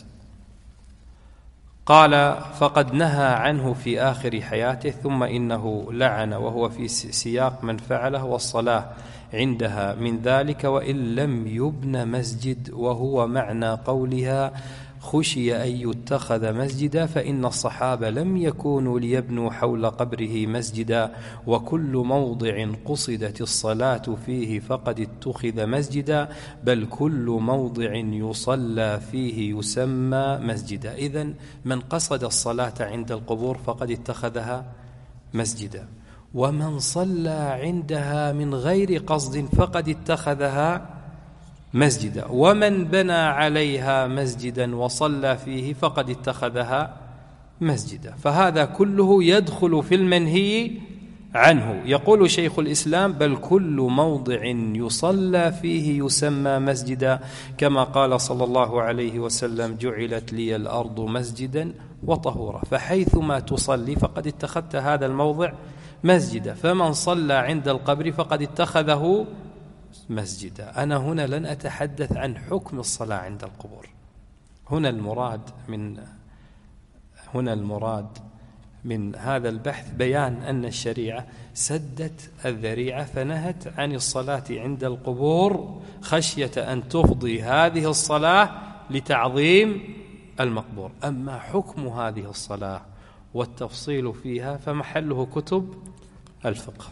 قال: فقد نهى عنه في آخر حياته، ثم إنه لعن وهو في سياق من فعله والصلاة عندها من ذلك وإن لم يبن مسجد، وهو معنى قولها خشي أن يتخذ مسجدا، فإن الصحابة لم يكونوا ليبنوا حول قبره مسجدا، وكل موضع قصدت الصلاة فيه فقد اتخذ مسجدا، بل كل موضع يصلى فيه يسمى مسجدا. إذن من قصد الصلاة عند القبور فقد اتخذها مسجدا، ومن صلى عندها من غير قصد فقد اتخذها مسجدا، ومن بنى عليها مسجدا وصلى فيه فقد اتخذها مسجدا. فهذا كله يدخل في المنهي عنه. يقول شيخ الإسلام: بل كل موضع يصلى فيه يسمى مسجدا، كما قال صلى الله عليه وسلم: جعلت لي الأرض مسجدا وطهورا، فحيثما تصلي فقد اتخذت هذا الموضع مسجدا، فمن صلى عند القبر فقد اتخذه مسجدا. أنا هنا لن أتحدث عن حكم الصلاة عند القبور، هنا المراد من هنا المراد من هذا البحث بيان أن الشريعة سدت الذريعة فنهت عن الصلاة عند القبور خشية أن تفضي هذه الصلاة لتعظيم المقبور. أما حكم هذه الصلاة والتفصيل فيها فمحله كتب الفقه.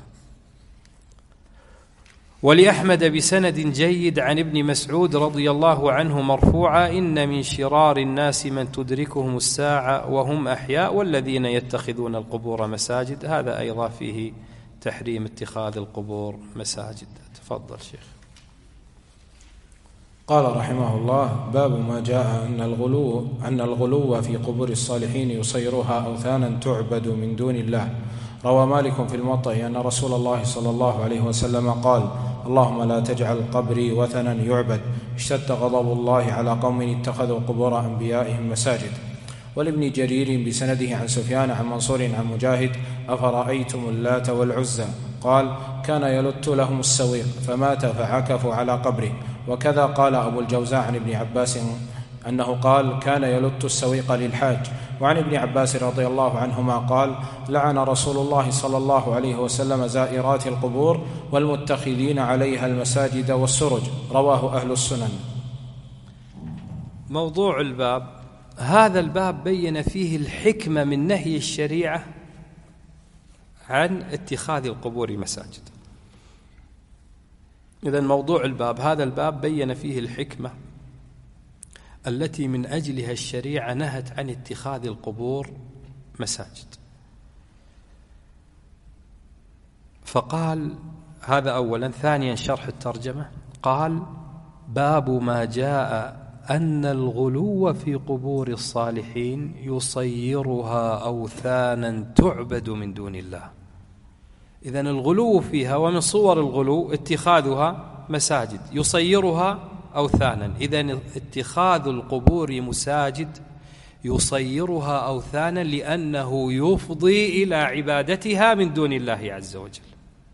ولأحمد بسند جيد عن ابن مسعود رضي الله عنه مرفوعا: إن من شرار الناس من تدركهم الساعة وهم أحياء والذين يتخذون القبور مساجد. هذا أيضا فيه تحريم اتخاذ القبور مساجد. تفضل شيخ. قال رحمه الله: باب ما جاء أن الغلو أن الغلو في قبور الصالحين يصيرها أوثانا تعبد من دون الله. روى مالك في الموطأ أن رسول الله صلى الله عليه وسلم قال: اللهم لا تجعل قبري وثنا يعبد. اشتد غضب الله على قوم اتخذوا قبور أنبيائهم مساجد. ولابن جرير بسنده عن سفيان عن منصور عن مجاهد: أفرأيتم اللات والعزى؟ قال: كان يلت لهم السويق فمات فعكفوا على قبره. وكذا قال أبو الجوزاء عن ابن عباس أنه قال: كان يلت السويق للحاج. وعن ابن عباس رضي الله عنهما قال: لعن رسول الله صلى الله عليه وسلم زائرات القبور والمتخذين عليها المساجد والسرج. رواه أهل السنن. موضوع الباب، هذا الباب بين فيه الحكمة من نهي الشريعة عن اتخاذ القبور مساجد. إذن موضوع الباب، هذا الباب بين فيه الحكمة التي من أجلها الشريعة نهت عن اتخاذ القبور مساجد. فقال هذا أولا. ثانيا شرح الترجمة، قال: باب ما جاء أن الغلو في قبور الصالحين يصيرها أوثانا تعبد من دون الله. إذن الغلو فيها، ومن صور الغلو اتخاذها مساجد، يصيرها أوثانا. إذن اتخاذ القبور مساجد يصيرها أوثانا لأنه يفضي إلى عبادتها من دون الله عز وجل.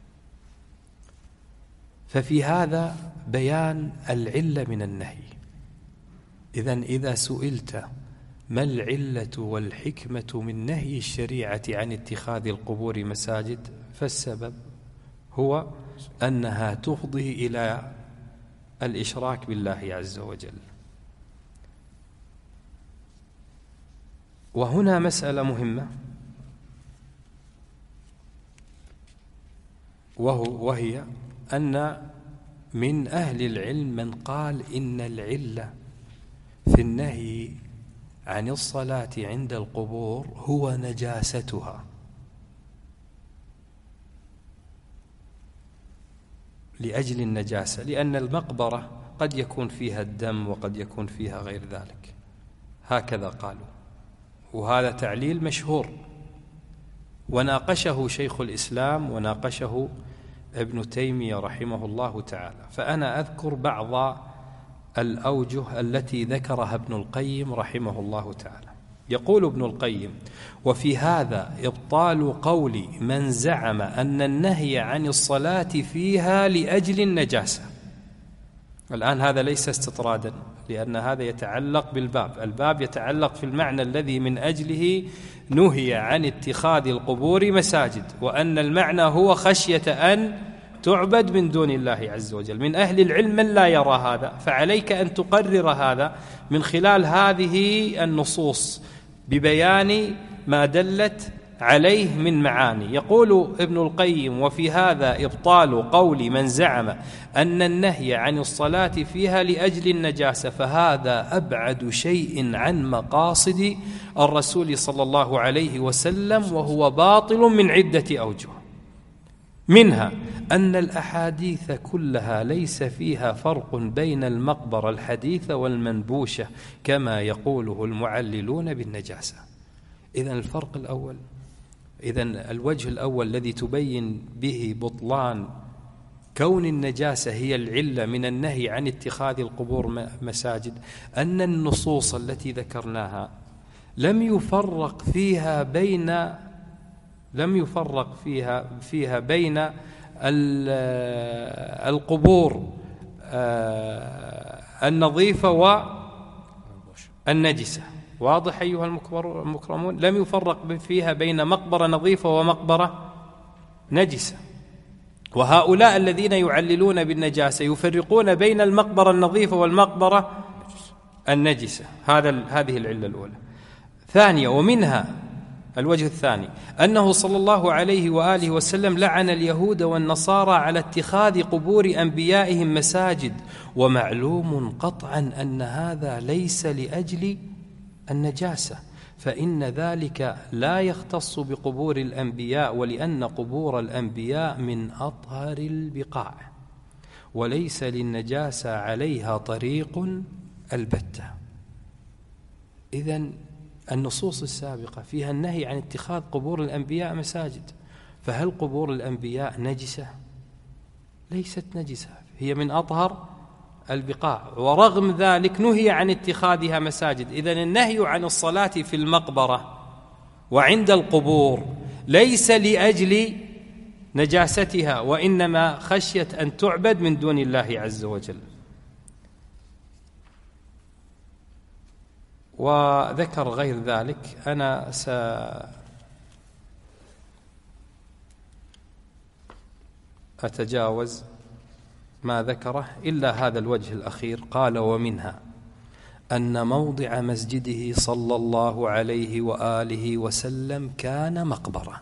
ففي هذا بيان العلة من النهي. إذن إذا سئلت ما العلة والحكمة من نهي الشريعة عن اتخاذ القبور مساجد، فالسبب هو أنها تفضي إلى الإشراك بالله عز وجل. وهنا مسألة مهمة، وهو وهي أن من أهل العلم من قال إن العلة في النهي عن الصلاة عند القبور هو نجاستها، لأجل النجاسة، لأن المقبرة قد يكون فيها الدم وقد يكون فيها غير ذلك، هكذا قالوا. وهذا تعليل مشهور، وناقشه شيخ الإسلام وناقشه ابن تيمية رحمه الله تعالى. فأنا أذكر بعض الأوجه التي ذكرها ابن القيم رحمه الله تعالى. يقول ابن القيم: وفي هذا إبطال قول من زعم أن النهي عن الصلاة فيها لأجل النجاسة. الآن هذا ليس استطرادا، لأن هذا يتعلق بالباب، الباب يتعلق في المعنى الذي من أجله نهي عن اتخاذ القبور مساجد، وأن المعنى هو خشية أن تعبد من دون الله عز وجل. من أهل العلم من لا يرى هذا، فعليك أن تقرر هذا من خلال هذه النصوص ببيان ما دلت عليه من معاني. يقول ابن القيم: وفي هذا إبطال قول من زعم أن النهي عن الصلاة فيها لأجل النجاسة، فهذا أبعد شيء عن مقاصد الرسول صلى الله عليه وسلم، وهو باطل من عدة أوجه. منها أن الأحاديث كلها ليس فيها فرق بين المقبرة الحديثة والمنبوشة كما يقوله المعللون بالنجاسة. إذن الفرق الأول، إذن الوجه الأول الذي تبين به بطلان كون النجاسة هي العلة من النهي عن اتخاذ القبور مساجد، أن النصوص التي ذكرناها لم يفرق فيها بين لم يفرق فيها فيها بين القبور النظيفة والنجسة. واضح أيها المكرمون؟ لم يفرق فيها بين مقبرة نظيفة ومقبرة نجسة. وهؤلاء الذين يعللون بالنجاسة يفرقون بين المقبرة النظيفة والمقبرة النجسة. هذا هذه العلة الأولى. ثانية، ومنها الوجه الثاني، أنه صلى الله عليه وآله وسلم لعن اليهود والنصارى على اتخاذ قبور أنبيائهم مساجد، ومعلوم قطعا أن هذا ليس لأجل النجاسة، فإن ذلك لا يختص بقبور الأنبياء، ولأن قبور الأنبياء من أطهر البقاع، وليس للنجاسة عليها طريق البتة. إذن النصوص السابقة فيها النهي عن اتخاذ قبور الأنبياء مساجد، فهل قبور الأنبياء نجسة؟ ليست نجسة، هي من أطهر البقاع، ورغم ذلك نهي عن اتخاذها مساجد. إذن النهي عن الصلاة في المقبرة وعند القبور ليس لأجل نجاستها، وإنما خشية أن تعبد من دون الله عز وجل. وذكر غير ذلك. أنا سأتجاوز ما ذكره إلا هذا الوجه الأخير. قال: ومنها أن موضع مسجده صلى الله عليه وآله وسلم كان مقبرة.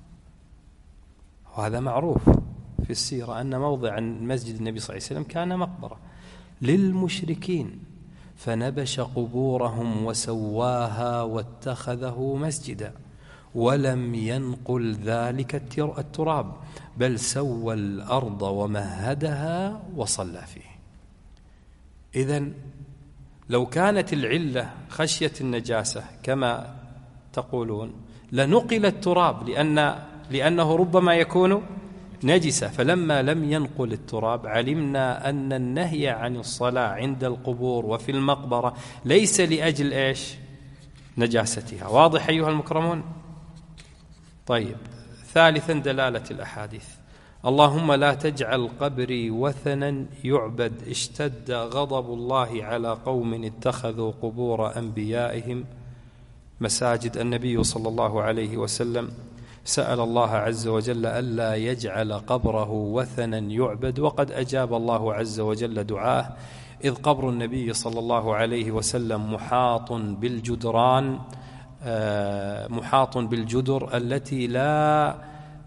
وهذا معروف في السيرة أن موضع مسجد النبي صلى الله عليه وسلم كان مقبرة للمشركين، فنبش قبورهم وسواها واتخذه مسجدا، ولم ينقل ذلك التراب، بل سوى الأرض ومهدها وصلى فيه. إذن لو كانت العلة خشية النجاسة كما تقولون لنقل التراب، لأن لأنه ربما يكون نجسة، فلما لم ينقل التراب علمنا أن النهي عن الصلاة عند القبور وفي المقبرة ليس لأجل إيش؟ نجاستها. واضح أيها المكرمون؟ طيب، ثالثا دلالة الأحاديث: اللهم لا تجعل قبري وثنا يعبد، اشتد غضب الله على قوم اتخذوا قبور أنبيائهم مساجد. النبي صلى الله عليه وسلم سأل الله عز وجل ألا يجعل قبره وثنا يعبد، وقد أجاب الله عز وجل دعاه، إذ قبر النبي صلى الله عليه وسلم محاط بالجدران محاط بالجدر التي لا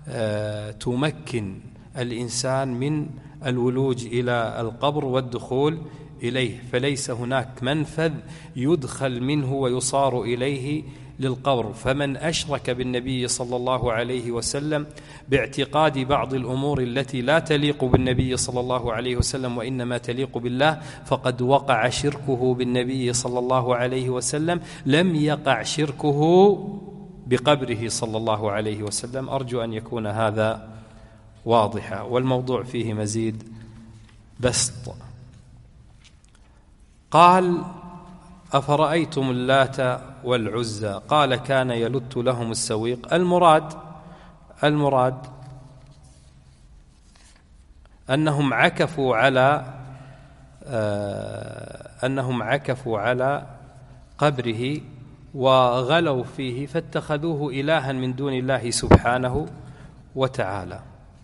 تمكن الإنسان من الولوج إلى القبر والدخول إليه، فليس هناك منفذ يدخل منه ويصار إليه للقبر. فمن أشرك بالنبي صلى الله عليه وسلم باعتقاد بعض الأمور التي لا تليق بالنبي صلى الله عليه وسلم وإنما تليق بالله فقد وقع شركه بالنبي صلى الله عليه وسلم، لم يقع شركه بقبره صلى الله عليه وسلم. أرجو أن يكون هذا واضحا، والموضوع فيه مزيد بسط. قال: أفرأيتم اللات والعزى؟ قال: كان يلت لهم السويق. المراد المراد أنهم عكفوا على أنهم عكفوا على قبره وغلوا فيه فاتخذوه إلها من دون الله سبحانه وتعالى.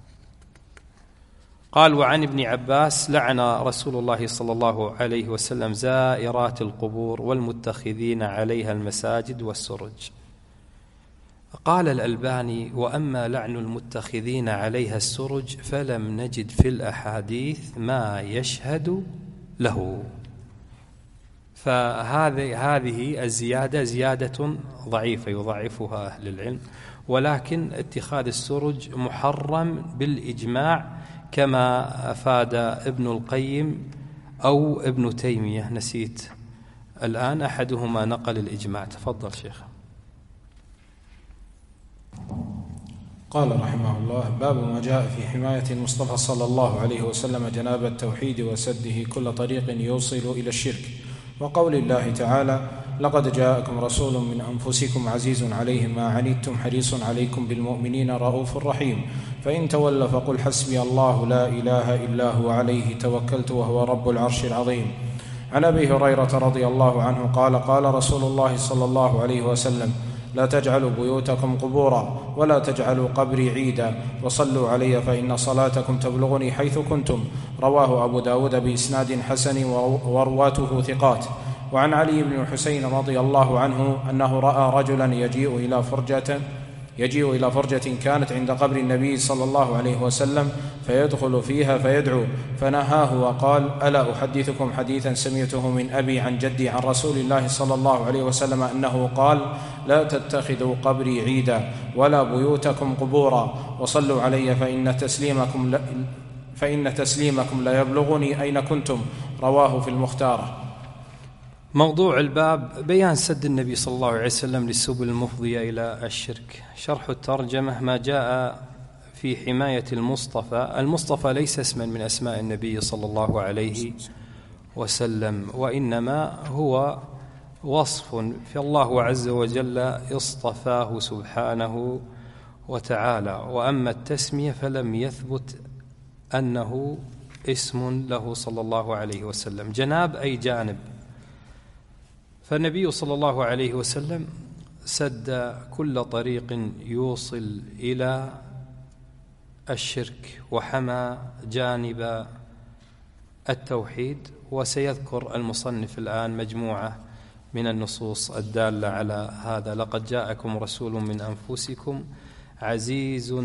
قال: وعن ابن عباس: لعن رسول الله صلى الله عليه وسلم زائرات القبور والمتخذين عليها المساجد والسرج. قال الألباني: وأما لعن المتخذين عليها السرج فلم نجد في الأحاديث ما يشهد له. فهذه هذه الزيادة زيادة ضعيفة يضعفها أهل العلم، ولكن اتخاذ السرج محرم بالإجماع كما أفاد ابن القيم أو ابن تيمية، نسيت الآن أحدهما نقل الإجماع. تفضل شيخ. قال رحمه الله: باب ما جاء في حماية المصطفى صلى الله عليه وسلم جناب التوحيد وسده كل طريق يوصل إلى الشرك، وقول الله تعالى: لقد جاءكم رسول من أنفسكم عزيز عليه ما عنتم حريص عليكم بالمؤمنين رؤوف رحيم، فإن تولوا فقل حسبي الله لا إله إلا هو عليه توكلت وهو رب العرش العظيم. عن أبي هريرة رضي الله عنه قال: قال رسول الله صلى الله عليه وسلم: لا تجعلوا بيوتكم قبورا ولا تجعلوا قبري عيدا وصلوا علي فإن صلاتكم تبلغني حيث كنتم. رواه أبو داود بإسناد حسن ورواته ثقات. وعن علي بن الحسين رضي الله عنه أنه رأى رجلا يجيء إلى فرجة يجيء إلى فرجة كانت عند قبر النبي صلى الله عليه وسلم فيدخل فيها فيدعو، فنهاه وقال: ألا أحدثكم حديثا سمعته من أبي عن جدي عن رسول الله صلى الله عليه وسلم أنه قال: لا تتخذوا قبري عيدا ولا بيوتكم قبورا وصلوا علي فإن تسليمكم لا, فإن تسليمكم لا يبلغني أين كنتم. رواه في المختارة. موضوع الباب بيان سد النبي صلى الله عليه وسلم للسبل المفضية إلى الشرك. شرح الترجمة: ما جاء في حماية المصطفى. المصطفى ليس اسما من أسماء النبي صلى الله عليه وسلم، وإنما هو وصف في الله عز وجل اصطفاه سبحانه وتعالى. وأما التسمية فلم يثبت أنه اسم له صلى الله عليه وسلم. جناب أي جانب، فالنبي صلى الله عليه وسلم سد كل طريق يوصل إلى الشرك وحمى جانب التوحيد. وسيذكر المصنف الآن مجموعة من النصوص الدالة على هذا. لقد جاءكم رسول من أنفسكم عزيز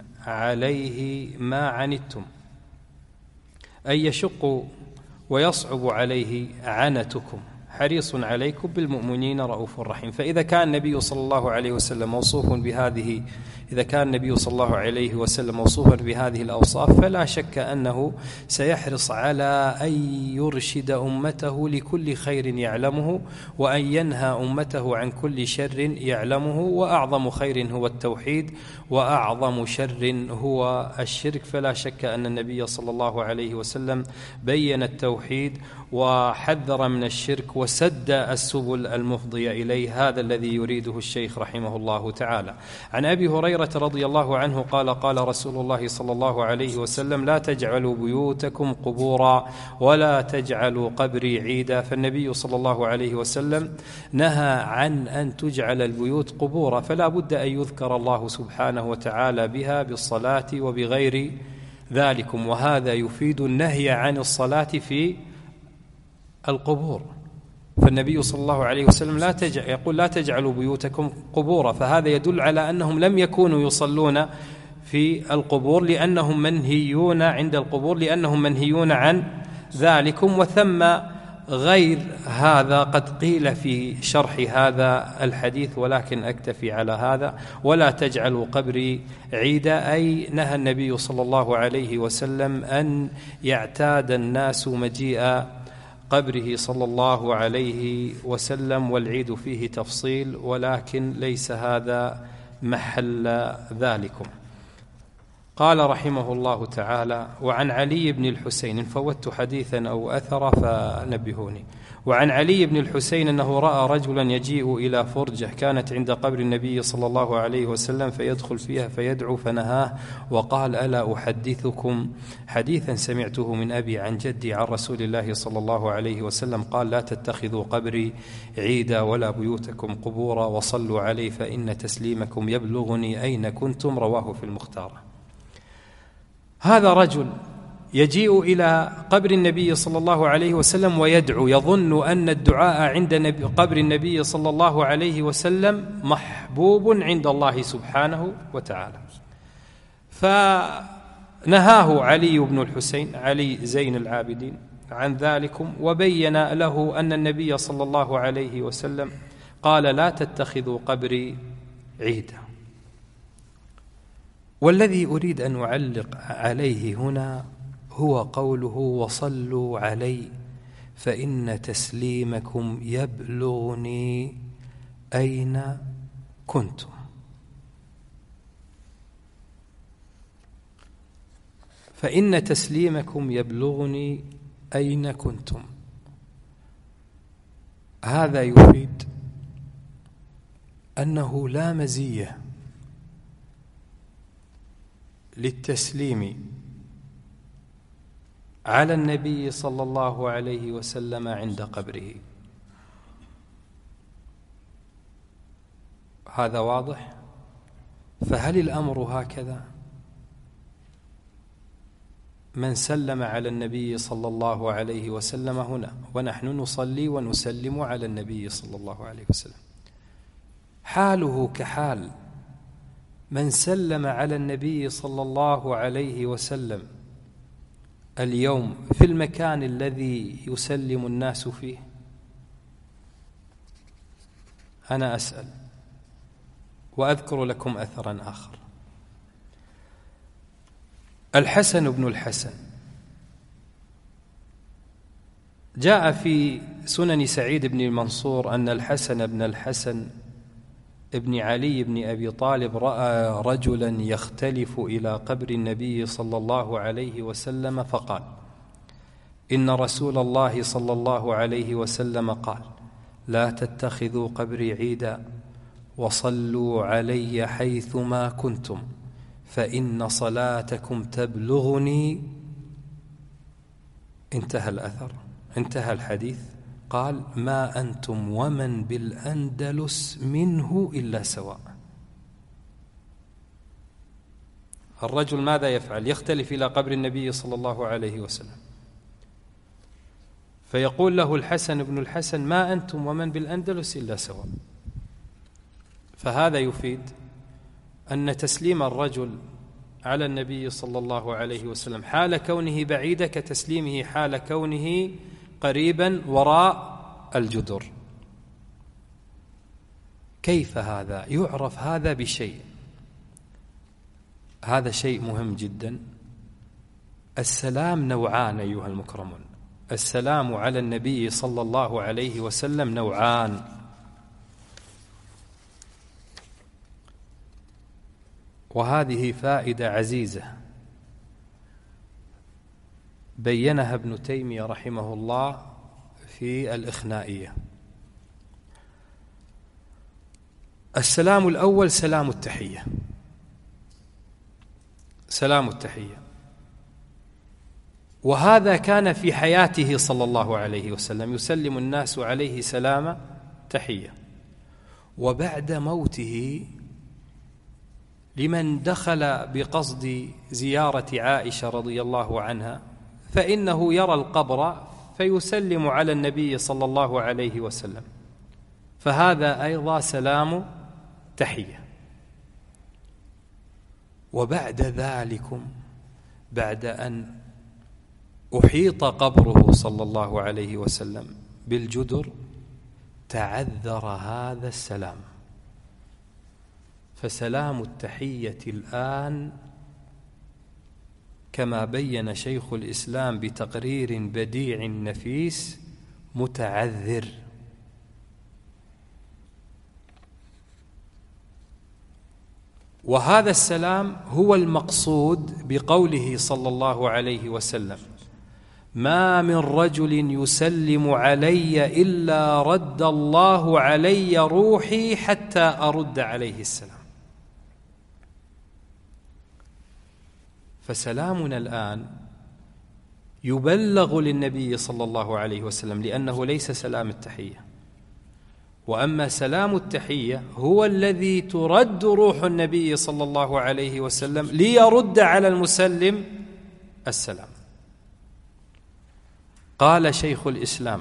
عليه ما عنتم، أي يشق ويصعب عليه عنتكم، حريص عليكم بالمؤمنين رؤوف رحيم. فإذا كان النبي صلى الله عليه وسلم موصوف بهذه إذا كان النبي صلى الله عليه وسلم موصوفا بهذه الأوصاف، فلا شك أنه سيحرص على أن يرشد أمته لكل خير يعلمه، وأن ينهى أمته عن كل شر يعلمه. وأعظم خير هو التوحيد، وأعظم شر هو الشرك. فلا شك أن النبي صلى الله عليه وسلم بين التوحيد وحذر من الشرك وسد السبل المفضية إليه. هذا الذي يريده الشيخ رحمه الله تعالى. عن أبي هريرة رضي الله عنه قال: قال رسول الله صلى الله عليه وسلم: لا تجعلوا بيوتكم قبورا ولا تجعلوا قبري عيدا. فالنبي صلى الله عليه وسلم نهى عن أن تجعل البيوت قبورا، فلا بد أن يذكر الله سبحانه وتعالى بها بالصلاة وبغير ذلكم. وهذا يفيد النهي عن الصلاة في القبور. فالنبي صلى الله عليه وسلم لا تجعل يقول: لا تجعلوا بيوتكم قبورا، فهذا يدل على أنهم لم يكونوا يصلون في القبور لأنهم منهيون عند القبور لأنهم منهيون عن ذلكم. وثم غير هذا قد قيل في شرح هذا الحديث، ولكن أكتفي على هذا. ولا تجعلوا قبري عيدا، أي نهى النبي صلى الله عليه وسلم أن يعتاد الناس مجيء قبره صلى الله عليه وسلم، والعيد فيه تفصيل، ولكن ليس هذا محل ذلكم. قال رحمه الله تعالى: وعن علي بن الحسين، إن فوت حديثا أو أثر فنبهوني. وعن علي بن الحسين أنه رأى رجلا يجيء إلى فرجة كانت عند قبر النبي صلى الله عليه وسلم فيدخل فيها فيدعو، فنهاه وقال: ألا أحدثكم حديثا سمعته من أبي عن جدي عن رسول الله صلى الله عليه وسلم قال: لا تتخذوا قبري عيدا ولا بيوتكم قبورا وصلوا علي فإن تسليمكم يبلغني أين كنتم. رواه في المختار. هذا رجل يجيء إلى قبر النبي صلى الله عليه وسلم ويدعو، يظن أن الدعاء عند قبر النبي صلى الله عليه وسلم محبوب عند الله سبحانه وتعالى. فنهاه علي بن الحسين، علي زين العابدين، عن ذلكم، وبين له أن النبي صلى الله عليه وسلم قال: لا تتخذوا قبري عيدا. والذي أريد أن أعلق عليه هنا هو قوله: وصلوا علي فإن تسليمكم يبلغني أين كنتم. فإن تسليمكم يبلغني أين كنتم. هذا يفيد أنه لا مزية للتسليم على النبي صلى الله عليه وسلم عند قبره. هذا واضح؟ فهل الأمر هكذا؟ من سلم على النبي صلى الله عليه وسلم هنا ونحن نصلي ونسلم على النبي صلى الله عليه وسلم، حاله كحال من سلم على النبي صلى الله عليه وسلم اليوم في المكان الذي يسلم الناس فيه. أنا أسأل وأذكر لكم أثرا آخر. الحسن بن الحسن جاء في سنن سعيد بن المنصور أن الحسن بن الحسن ابن علي بن أبي طالب رأى رجلا يختلف إلى قبر النبي صلى الله عليه وسلم فقال: إن رسول الله صلى الله عليه وسلم قال: لا تتخذوا قبري عيدا وصلوا علي حيثما كنتم فإن صلاتكم تبلغني. انتهى الأثر، انتهى الحديث. قال: ما أنتم ومن بالأندلس منه إلا سواء. الرجل ماذا يفعل؟ يختلف إلى قبر النبي صلى الله عليه وسلم، فيقول له الحسن بن الحسن: ما أنتم ومن بالأندلس إلا سواء. فهذا يفيد أن تسليم الرجل على النبي صلى الله عليه وسلم حال كونه بعيدا كتسليمه حال كونه قريبا وراء الجدر. كيف هذا؟ يعرف هذا بشيء، هذا شيء مهم جدا. السلام نوعان أيها المكرمون، السلام على النبي صلى الله عليه وسلم نوعان. وهذه فائدة عزيزة بينها ابن تيمية رحمه الله في الإخنائية. السلام الأول سلام التحية، سلام التحية، وهذا كان في حياته صلى الله عليه وسلم يسلم الناس عليه سلام تحية. وبعد موته لمن دخل بقصد زيارة عائشة رضي الله عنها فإنه يرى القبر فيسلم على النبي صلى الله عليه وسلم، فهذا أيضا سلام تحية. وبعد ذلكم بعد أن أحيط قبره صلى الله عليه وسلم بالجدر تعذر هذا السلام، فسلام التحية الآن كما بين شيخ الإسلام بتقرير بديع نفيس متعذر. وهذا السلام هو المقصود بقوله صلى الله عليه وسلم: ما من رجل يسلم علي إلا رد الله علي روحي حتى أرد عليه السلام. فسلامنا الآن يبلغ للنبي صلى الله عليه وسلم لأنه ليس سلام التحية، وأما سلام التحية هو الذي ترد روح النبي صلى الله عليه وسلم ليرد على المسلم السلام. قال شيخ الإسلام: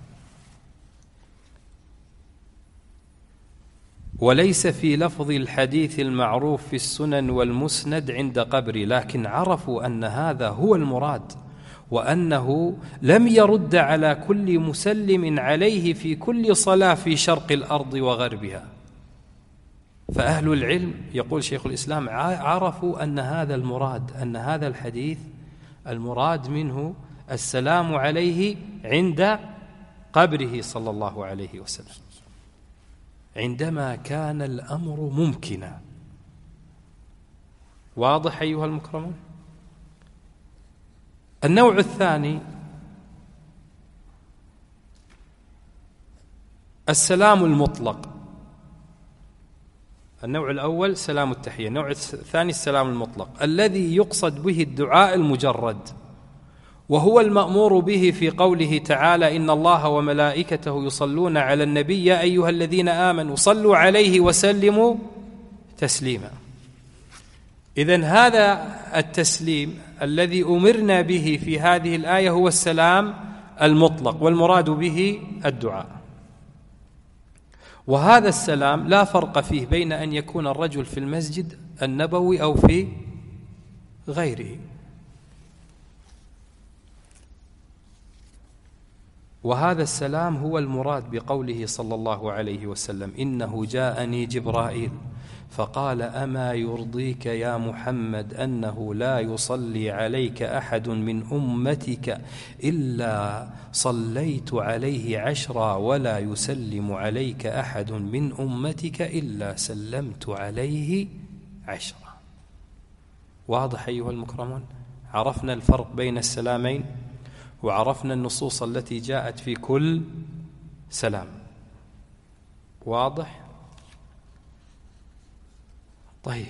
وليس في لفظ الحديث المعروف في السنن والمسند عند قبري، لكن عرفوا أن هذا هو المراد، وأنه لم يرد على كل مسلم عليه في كل صلاة في شرق الأرض وغربها. فأهل العلم يقول شيخ الإسلام عرفوا أن هذا المراد، أن هذا الحديث المراد منه السلام عليه عند قبره صلى الله عليه وسلم عندما كان الأمر ممكنا. واضح أيها المكرمون؟ النوع الثاني السلام المطلق. النوع الأول سلام التحية، النوع الثاني السلام المطلق الذي يقصد به الدعاء المجرد، وهو المأمور به في قوله تعالى: إن الله وملائكته يصلون على النبي يا أيها الذين آمنوا صلوا عليه وسلموا تسليما. إذن هذا التسليم الذي أمرنا به في هذه الآية هو السلام المطلق، والمراد به الدعاء. وهذا السلام لا فرق فيه بين أن يكون الرجل في المسجد النبوي أو في غيره. وهذا السلام هو المراد بقوله صلى الله عليه وسلم: إنه جاءني جبرائيل فقال: أما يرضيك يا محمد أنه لا يصلي عليك أحد من أمتك إلا صليت عليه عشرا، ولا يسلم عليك أحد من أمتك إلا سلمت عليه عشرا. واضح أيها المكرمون؟ عرفنا الفرق بين السلامين. وعرفنا النصوص التي جاءت في كل سلام. واضح؟ طيب،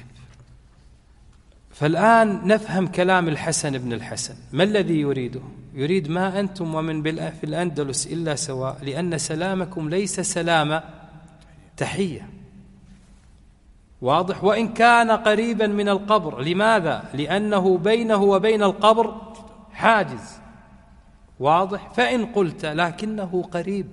فالآن نفهم كلام الحسن بن الحسن. ما الذي يريده؟ يريد ما أنتم ومن في الأندلس إلا سواء، لأن سلامكم ليس سلام تحية. واضح؟ وإن كان قريبا من القبر. لماذا؟ لأنه بينه وبين القبر حاجز. واضح؟ فإن قلت لكنه قريب،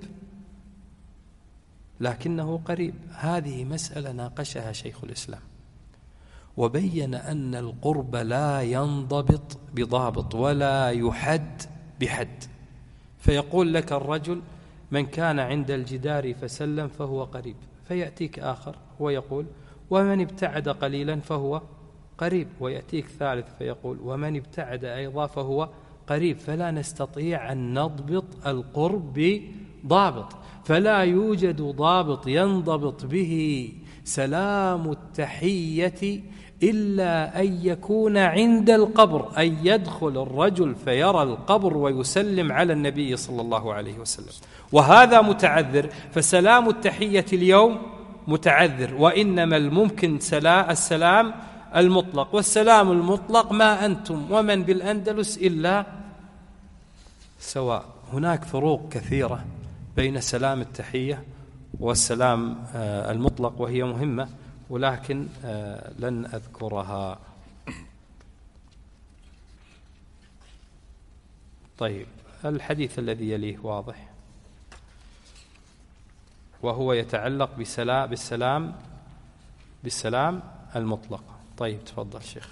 لكنه قريب، هذه مسألة ناقشها شيخ الإسلام وبين أن القرب لا ينضبط بضابط ولا يحد بحد. فيقول لك الرجل: من كان عند الجدار فسلم فهو قريب، فيأتيك آخر ويقول: ومن ابتعد قليلا فهو قريب، ويأتيك ثالث فيقول: ومن ابتعد أيضا فهو قريب. فلا نستطيع أن نضبط القرب بضابط، فلا يوجد ضابط ينضبط به سلام التحية إلا أن يكون عند القبر، أن يدخل الرجل فيرى القبر ويسلم على النبي صلى الله عليه وسلم، وهذا متعذر. فسلام التحية اليوم متعذر، وإنما الممكن السلام المطلق، والسلام المطلق ما أنتم ومن بالأندلس إلا سواء. هناك فروق كثيرة بين سلام التحية والسلام المطلق، وهي مهمة ولكن لن أذكرها. طيب، الحديث الذي يليه واضح، وهو يتعلق بسلام بالسلام بالسلام المطلق. طيب، تفضل شيخ.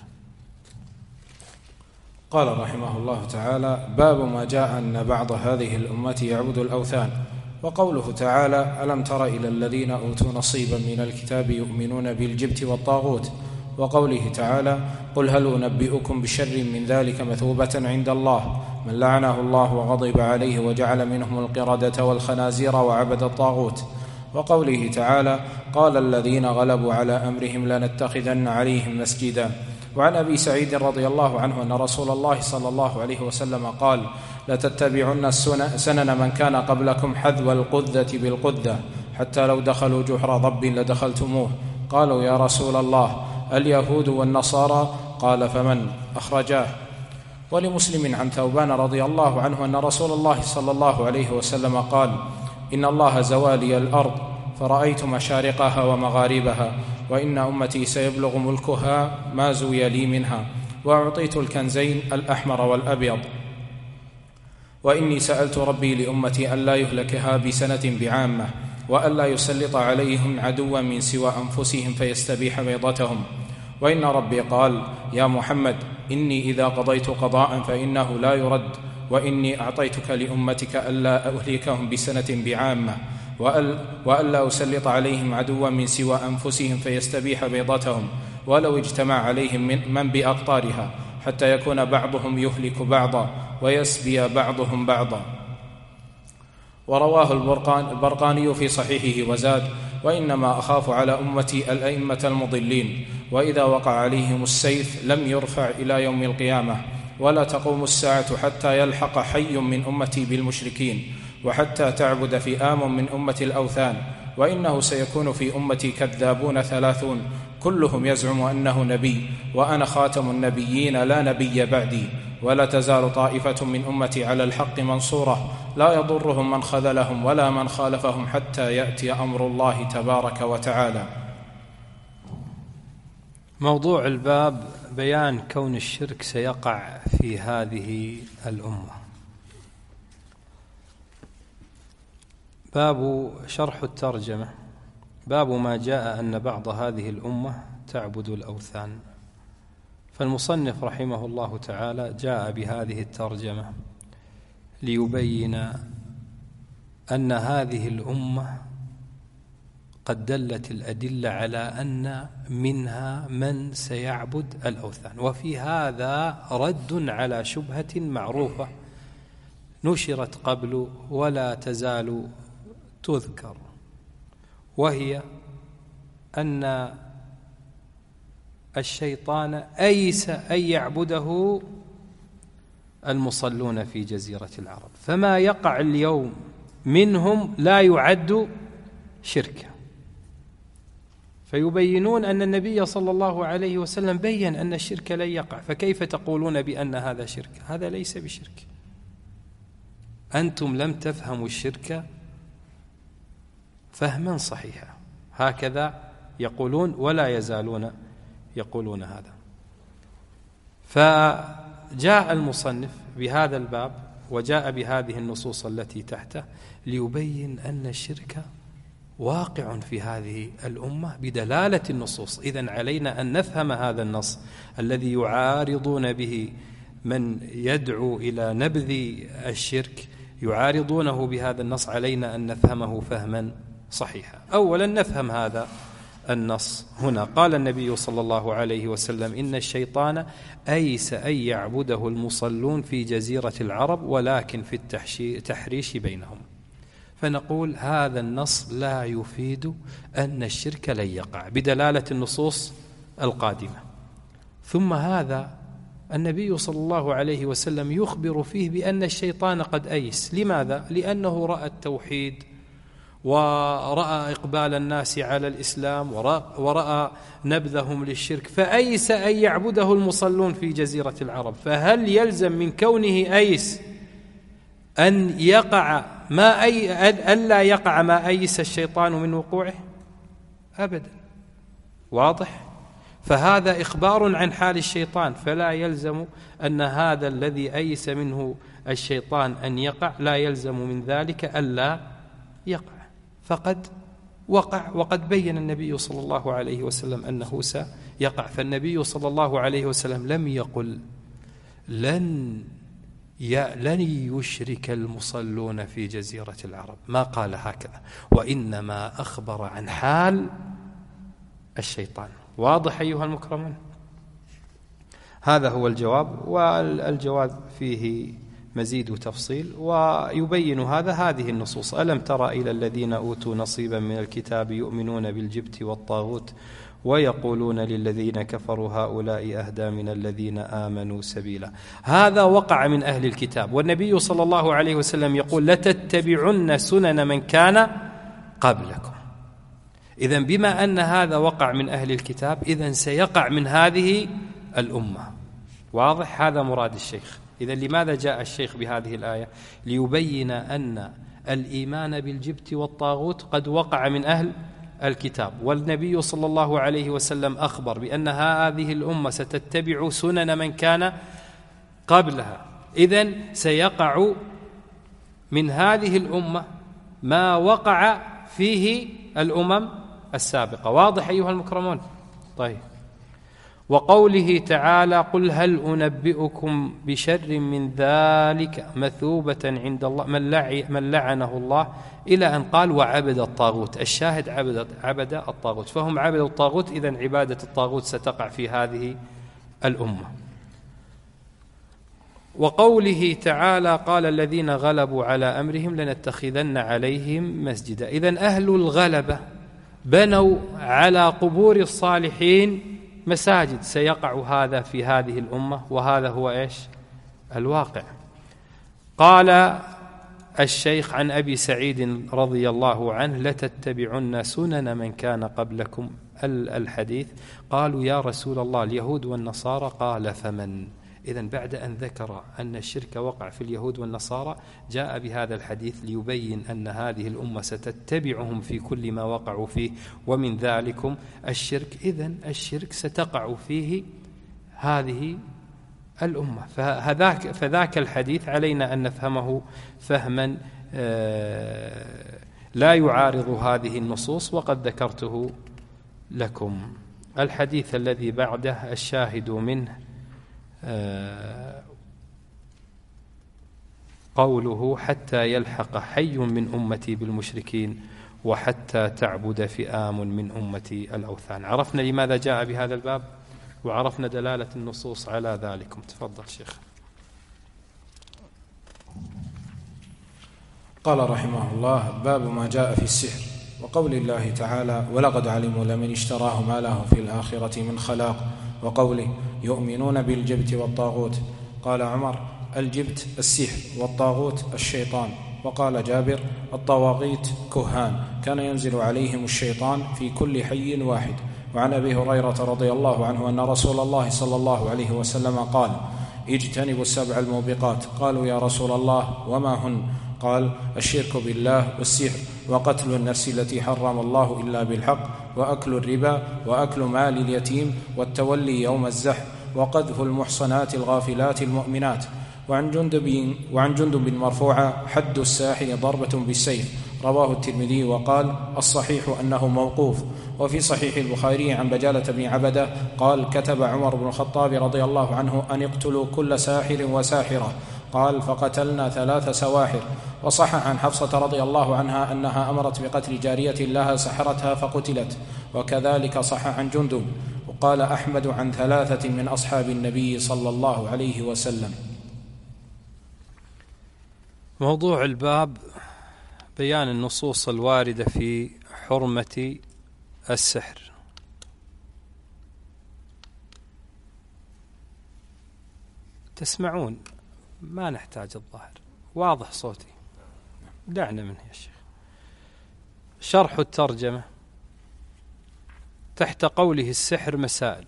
قال رحمه الله تعالى: باب ما جاء أن بعض هذه الأمة يعبد الأوثان. وقوله تعالى: ألم تر إلى الذين أوتوا نصيبا من الكتاب يؤمنون بالجبت والطاغوت. وقوله تعالى: قل هل أنبئكم بشر من ذلك مثوبة عند الله من لعنه الله وغضب عليه وجعل منهم القردة والخنازير وعبد الطاغوت. وقوله تعالى: قال الذين غلبوا على أمرهم لنتخذن عليهم مسجدا. وعن أبي سعيد رضي الله عنه أن رسول الله صلى الله عليه وسلم قال: لتتبعن سنن من كان قبلكم حذو القذة بالقذة حتى لو دخلوا جحر ضب لدخلتموه. قالوا: يا رسول الله، اليهود والنصارى؟ قال: فمن؟ أخرجاه. ولمسلم عن ثوبان رضي الله عنه أن رسول الله صلى الله عليه وسلم قال: إن الله زوالي الأرض فرأيت مشارقها ومغاربها، وإن أمتي سيبلغ ملكها ما زوي لي منها، وأعطيت الكنزين الأحمر والأبيض، وإني سألت ربي لأمتي ألا يهلكها بسنة بعامة، وألا يسلط عليهم عدوا من سوى أنفسهم فيستبيح بيضتهم. وإن ربي قال: يا محمد، إني إذا قضيت قضاء فإنه لا يرد، وإني أعطيتك لأمتك ألا أهلكهم بسنة بعامة، وألا أسلط عليهم عدوا من سوى أنفسهم فيستبيح بيضتهم، ولو اجتمع عليهم من, من بأقطارها حتى يكون بعضهم يهلك بعضا ويسبي بعضهم بعضا. ورواه البرقاني في صحيحه وزاد: وإنما أخاف على أمتي الأئمة المضلين، وإذا وقع عليهم السيف لم يرفع إلى يوم القيامة، ولا تقوم الساعة حتى يلحق حي من أمتي بالمشركين، وحتى تعبد فئام من أمة الأوثان. وإنه سيكون في أمتي كذابون ثلاثون كلهم يزعم أنه نبي، وأنا خاتم النبيين لا نبي بعدي، ولا تزال طائفة من أمتي على الحق منصورة، لا يضرهم من خذلهم ولا من خالفهم حتى يأتي أمر الله تبارك وتعالى. موضوع الباب بيان كون الشرك سيقع في هذه الأمة. باب شرح الترجمة. باب ما جاء أن بعض هذه الأمة تعبد الأوثان. فالمصنف رحمه الله تعالى جاء بهذه الترجمة ليبين أن هذه الأمة قد دلت الأدلة على أن منها من سيعبد الأوثان، وفي هذا رد على شبهة معروفة نشرت قبل ولا تزال تذكر، وهي أن الشيطان أيس أن يعبده المصلون في جزيرة العرب، فما يقع اليوم منهم لا يعد شركا. فيبينون أن النبي صلى الله عليه وسلم بيّن أن الشرك لن يقع، فكيف تقولون بأن هذا شرك؟ هذا ليس بشرك. أنتم لم تفهموا الشرك فهما صحيحا، هكذا يقولون ولا يزالون يقولون هذا. فجاء المصنف بهذا الباب وجاء بهذه النصوص التي تحته ليبين أن الشرك واقع في هذه الأمة بدلالة النصوص. إذن علينا أن نفهم هذا النص الذي يعارضون به من يدعو إلى نبذ الشرك، يعارضونه بهذا النص، علينا أن نفهمه فهما صحيحا. أولا نفهم هذا النص. هنا قال النبي صلى الله عليه وسلم: إن الشيطان أيس أن يعبده المصلون في جزيرة العرب ولكن في التحريش بينهم. فنقول هذا النص لا يفيد أن الشرك لن يقع بدلالة النصوص القادمة. ثم هذا النبي صلى الله عليه وسلم يخبر فيه بأن الشيطان قد أيس. لماذا؟ لأنه رأى التوحيد ورأى إقبال الناس على الإسلام ورأى نبذهم للشرك، فأيس أن يعبده المصلون في جزيرة العرب. فهل يلزم من كونه أيس أن يقع ما أي ألا يقع ما أيس الشيطان من وقوعه؟ أبدا. واضح؟ فهذا إخبار عن حال الشيطان، فلا يلزم أن هذا الذي أيس منه الشيطان أن يقع لا يلزم من ذلك ألا يقع، فقد وقع. وقد بين النبي صلى الله عليه وسلم أنه سيقع. فالنبي صلى الله عليه وسلم لم يقل لن لن يشرك المصلون في جزيرة العرب، ما قال هكذا، وإنما أخبر عن حال الشيطان. واضح أيها المكرمون؟ هذا هو الجواب، والجواب فيه مزيد تفصيل ويبين هذا هذه النصوص: ألم تر إلى الذين أوتوا نصيبا من الكتاب يؤمنون بالجبت والطاغوت ويقولون للذين كفروا هؤلاء أهدى من الذين آمنوا سبيلا. هذا وقع من أهل الكتاب، والنبي صلى الله عليه وسلم يقول: لتتبعن سنن من كان قبلكم. إذن بما أن هذا وقع من أهل الكتاب، إذن سيقع من هذه الأمة. واضح؟ هذا مراد الشيخ. إذن لماذا جاء الشيخ بهذه الآية؟ ليبين أن الإيمان بالجبت والطاغوت قد وقع من أهل الكتاب، والنبي صلى الله عليه وسلم أخبر بأن هذه الأمة ستتبع سنن من كان قبلها. إذن سيقع من هذه الأمة ما وقع فيه الأمم السابقة. واضح أيها المكرمون؟ طيب. وقوله تعالى: قل هل أنبئكم بشر من ذلك مثوبة عند الله من لعنه الله، إلى أن قال: وعبد الطاغوت. الشاهد عبد, عبد الطاغوت، فهم عبدوا الطاغوت. إذن عبادة الطاغوت ستقع في هذه الأمة. وقوله تعالى: قال الذين غلبوا على أمرهم لنتخذن عليهم مسجدا. إذن أهل الغلبة بنوا على قبور الصالحين مساجد، سيقع هذا في هذه الأمة، وهذا هو إيش؟ الواقع. قال الشيخ عن أبي سعيد رضي الله عنه: لتتبعن سنن من كان قبلكم الحديث. قالوا: يا رسول الله اليهود والنصارى. قال: فمن؟ إذن بعد أن ذكر أن الشرك وقع في اليهود والنصارى جاء بهذا الحديث ليبين أن هذه الأمة ستتبعهم في كل ما وقعوا فيه، ومن ذلكم الشرك. إذن الشرك ستقع فيه هذه الأمة. فذاك, فذاك الحديث علينا أن نفهمه فهما لا يعارض هذه النصوص، وقد ذكرته لكم. الحديث الذي بعده الشاهد منه قوله: حتى يلحق حي من أمتي بالمشركين وحتى تعبد فئام من أمتي الأوثان. عرفنا لماذا جاء بهذا الباب، وعرفنا دلالة النصوص على ذلكم. تفضل شيخ. قال رحمه الله: باب ما جاء في السحر، وقول الله تعالى: ولقد علموا لمن اشتراه ما له في الآخرة من خلاق، وقوله: يؤمنون بالجبت والطاغوت. قال عمر: الجبت السحر، والطاغوت الشيطان. وقال جابر: الطواغيت كهان كان ينزل عليهم الشيطان في كل حي واحد. وعن أبي هريرة رضي الله عنه أن رسول الله صلى الله عليه وسلم قال: اجتنبوا السبع الموبقات. قالوا: يا رسول الله وما هن؟ قال: الشرك بالله، والسحر، وقتل النفس التي حرم الله إلا بالحق، وأكل الربا، وأكل مال اليتيم، والتولي يوم الزحف، وقذف المحصنات الغافلات المؤمنات. وعن جندب, وعن جندب مرفوعة: حد الساحر ضربة بالسيف. رواه الترمذي وقال: الصحيح أنه موقوف. وفي صحيح البخاري عن بجالة بن عبدة قال: كتب عمر بن الخطاب رضي الله عنه أن اقتلوا كل ساحر وساحرة. قال: فقتلنا ثلاث سواحر. وصح عن حفصة رضي الله عنها أنها أمرت بقتل جارية لها سحرتها فقتلت. وكذلك صح عن جندب. وقال أحمد عن ثلاثة من أصحاب النبي صلى الله عليه وسلم. موضوع الباب بيان النصوص الواردة في حرمة السحر. تسمعون؟ ما نحتاج الظاهر، واضح صوتي، دعنا منه يا شيخ. شرح الترجمة: تحت قوله السحر مسائل.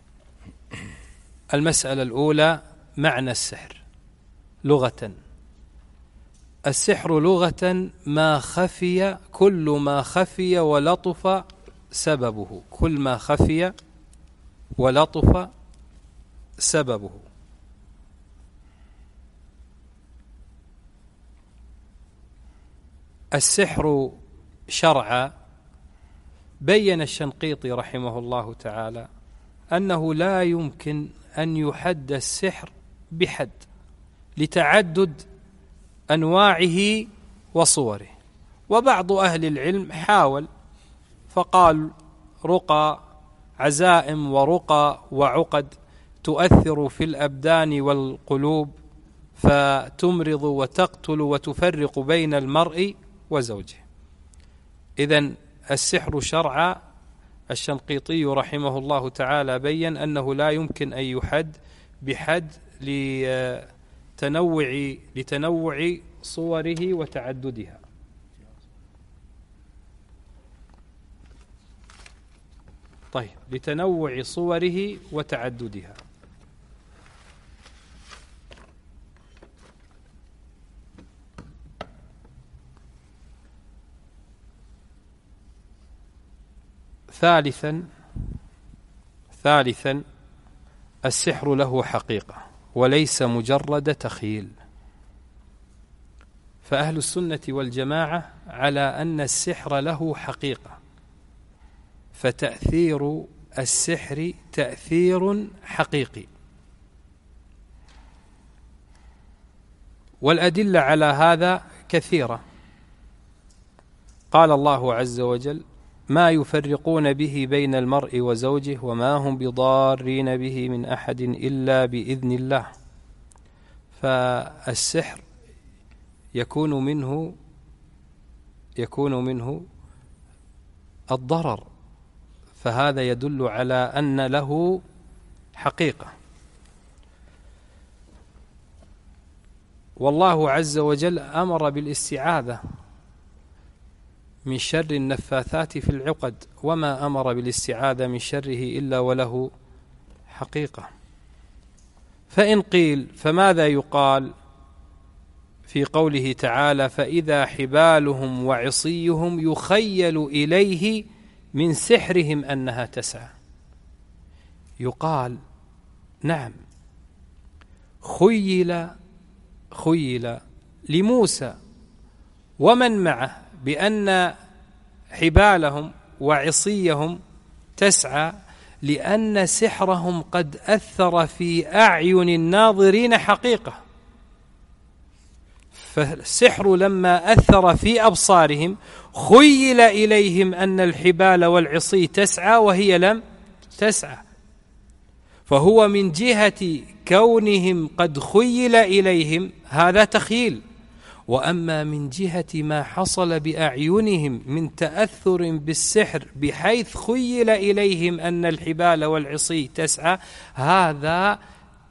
المسألة الأولى: معنى السحر لغة. السحر لغة ما خفي، كل ما خفي ولطف سببه، كل ما خفي ولطف سببه. السحر شرعا بين الشنقيطي رحمه الله تعالى أنه لا يمكن أن يحد السحر بحد لتعدد أنواعه وصوره. وبعض أهل العلم حاول فقال: رقى، عزائم ورقى وعقد تؤثر في الأبدان والقلوب فتمرض وتقتل وتفرق بين المرء وزوجه. إذن السحر شرعا الشنقيطي رحمه الله تعالى بين أنه لا يمكن أن يحد بحد لتنوع لتنوع صوره وتعددها. طيب، لتنوع صوره وتعددها. ثالثا ثالثا السحر له حقيقة وليس مجرد تخيل. فأهل السنة والجماعة على أن السحر له حقيقة، فتأثير السحر تأثير حقيقي. والأدلة على هذا كثيرة. قال الله عز وجل: ما يفرقون به بين المرء وزوجه وما هم بضارين به من أحد إلا بإذن الله. فالسحر يكون منه يكون منه الضرر، فهذا يدل على أن له حقيقة. والله عز وجل أمر بالاستعاذة من شر النفاثات في العقد، وما أمر بالاستعاذة من شره إلا وله حقيقة. فإن قيل فماذا يقال في قوله تعالى: فإذا حبالهم وعصيهم يخيل إليه من سحرهم أنها تسعى؟ يقال: نعم، خيل خيل لموسى ومن معه بأن حبالهم وعصيهم تسعى لأن سحرهم قد أثر في أعين الناظرين حقيقة. فالسحر لما أثر في أبصارهم خيل إليهم أن الحبال والعصي تسعى وهي لم تسعى. فهو من جهة كونهم قد خيل إليهم هذا تخيل، وأما من جهة ما حصل بأعينهم من تأثر بالسحر بحيث خيل إليهم أن الحبال والعصي تسعى، هذا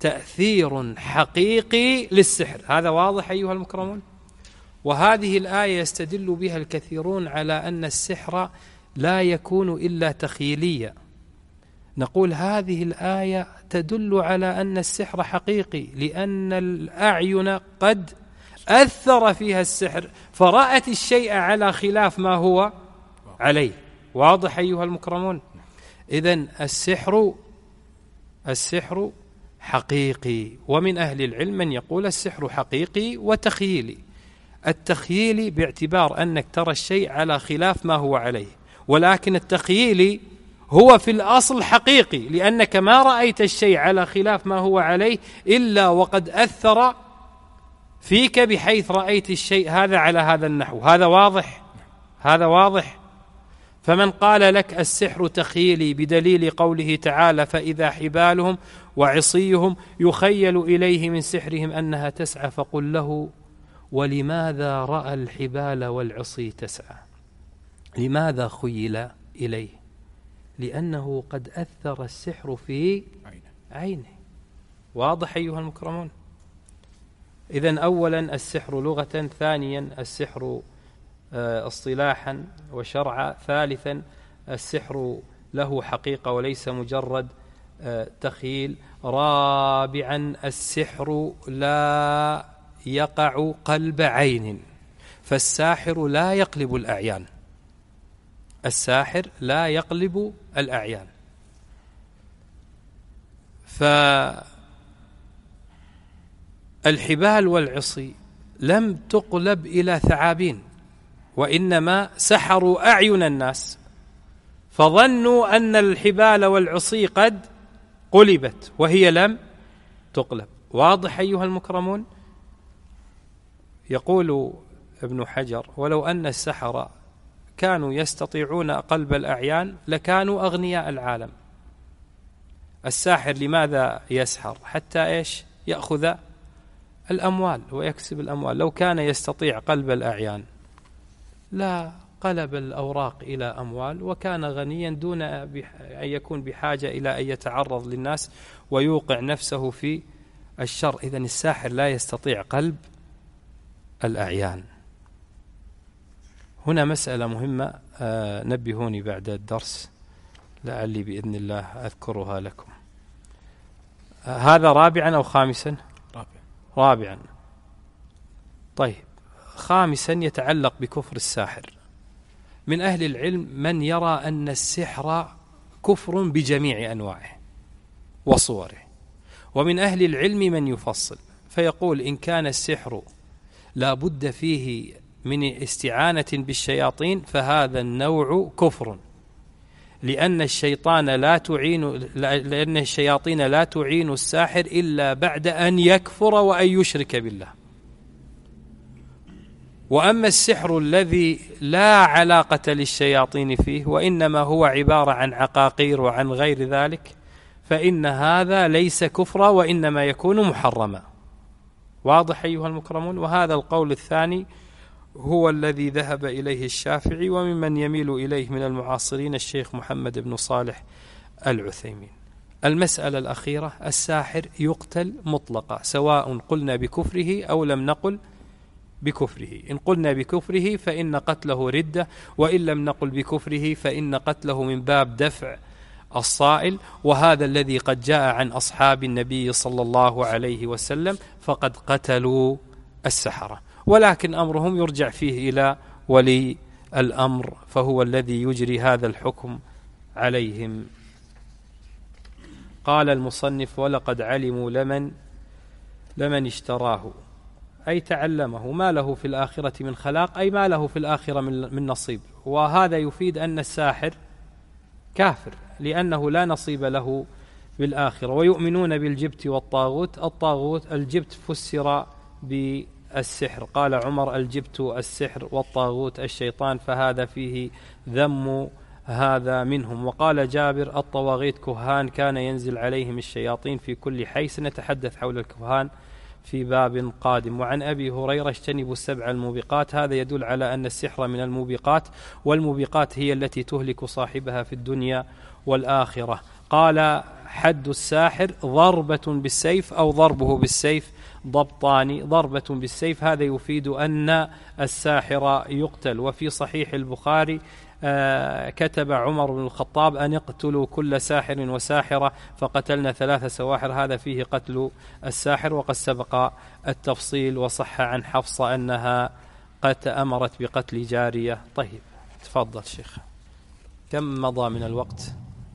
تأثير حقيقي للسحر. هذا واضح أيها المكرمون؟ وهذه الآية يستدل بها الكثيرون على أن السحر لا يكون إلا تخيليا. نقول هذه الآية تدل على أن السحر حقيقي، لأن الأعين قد أثر فيها السحر فرأت الشيء على خلاف ما هو عليه. واضح أيها المكرمون؟ إذن السحر السحر حقيقي، ومن أهل العلم من يقول السحر حقيقي وتخيلي. التخييلي باعتبار أنك ترى الشيء على خلاف ما هو عليه، ولكن التخييلي هو في الأصل حقيقي، لأنك ما رأيت الشيء على خلاف ما هو عليه إلا وقد أثر فيك بحيث رأيت الشيء هذا على هذا النحو. هذا واضح؟ هذا واضح. فمن قال لك السحر تخييلي بدليل قوله تعالى فإذا حبالهم وعصيهم يخيل إليه من سحرهم أنها تسعى، فقل له ولماذا رأى الحبال والعصي تسعى؟ لماذا خيل إليه؟ لأنه قد أثر السحر في عينه. واضح أيها المكرمون؟ إذن أولا السحر لغة، ثانيا السحر اصطلاحا وشرعا، ثالثا السحر له حقيقة وليس مجرد تخيل، رابعا السحر لا يقع قلب عين، فالساحر لا يقلب الأعيان، الساحر لا يقلب الأعيان. فالحبال والعصي لم تقلب إلى ثعابين، وإنما سحروا أعين الناس فظنوا أن الحبال والعصي قد قلبت وهي لم تقلب. واضح أيها المكرمون؟ يقول ابن حجر ولو أن السحرة كانوا يستطيعون قلب الأعيان لكانوا أغنياء العالم. الساحر لماذا يسحر؟ حتى إيش؟ يأخذ الأموال ويكسب الأموال. لو كان يستطيع قلب الأعيان لا قلب الأوراق إلى أموال وكان غنيا دون أن يكون بحاجة إلى أن يتعرض للناس ويوقع نفسه في الشر. إذن الساحر لا يستطيع قلب الأعيان. هنا مسألة مهمة، آه نبهوني بعد الدرس لعلي بإذن الله أذكرها لكم. آه هذا رابعا أو خامسا؟ رابعا. رابعا. طيب، خامسا يتعلق بكفر الساحر. من أهل العلم من يرى أن السحر كفر بجميع أنواعه وصوره، ومن أهل العلم من يفصل فيقول إن كان السحر لا بد فيه من استعانة بالشياطين فهذا النوع كفر، لأن الشيطان لا تعين لأن الشياطين لا تعين الساحر إلا بعد أن يكفر وأن يشرك بالله. وأما السحر الذي لا علاقة للشياطين فيه وإنما هو عبارة عن عقاقير وعن غير ذلك فإن هذا ليس كفرا وإنما يكون محرما. واضح أيها المكرمون؟ وهذا القول الثاني هو الذي ذهب إليه الشافعي، وممن يميل إليه من المعاصرين الشيخ محمد بن صالح العثيمين. المسألة الأخيرة، الساحر يقتل مطلقا سواء قلنا بكفره أو لم نقل بكفره. إن قلنا بكفره فإن قتله ردة، وإن لم نقل بكفره فإن قتله من باب دفع الصائل، وهذا الذي قد جاء عن أصحاب النبي صلى الله عليه وسلم فقد قتلوا السحرة، ولكن أمرهم يرجع فيه إلى ولي الأمر فهو الذي يجري هذا الحكم عليهم. قال المصنف ولقد علموا لمن لمن اشتراه أي تعلمه ما له في الآخرة من خلاق، أي ما له في الآخرة من نصيب. وهذا يفيد أن الساحر كافر لأنه لا نصيب له بالآخرة. ويؤمنون بالجبت والطاغوت. الطاغوت الجبت فسر بالسحر، قال عمر الجبت السحر والطاغوت الشيطان، فهذا فيه ذم هذا منهم. وقال جابر الطواغيت كهان كان ينزل عليهم الشياطين في كل حي. سنتحدث حول الكهان في باب قادم. وعن أبي هريرة اجتنبوا السبع الموبقات. هذا يدل على أن السحر من الموبقات، والموبقات هي التي تهلك صاحبها في الدنيا والآخرة. قال: حد الساحر ضربة بالسيف أو ضربه بالسيف ضبطان. ضربة بالسيف هذا يفيد أن الساحر يقتل. وفي صحيح البخاري آه كتب عمر بن الخطاب أن اقتلوا كل ساحر وساحرة، فقتلنا ثلاث سواحر. هذا فيه قتل الساحر، وقد سبق التفصيل. وصح عن حفصة أنها قد أمرت بقتل جارية. طيب تفضل شيخ. كم مضى من الوقت؟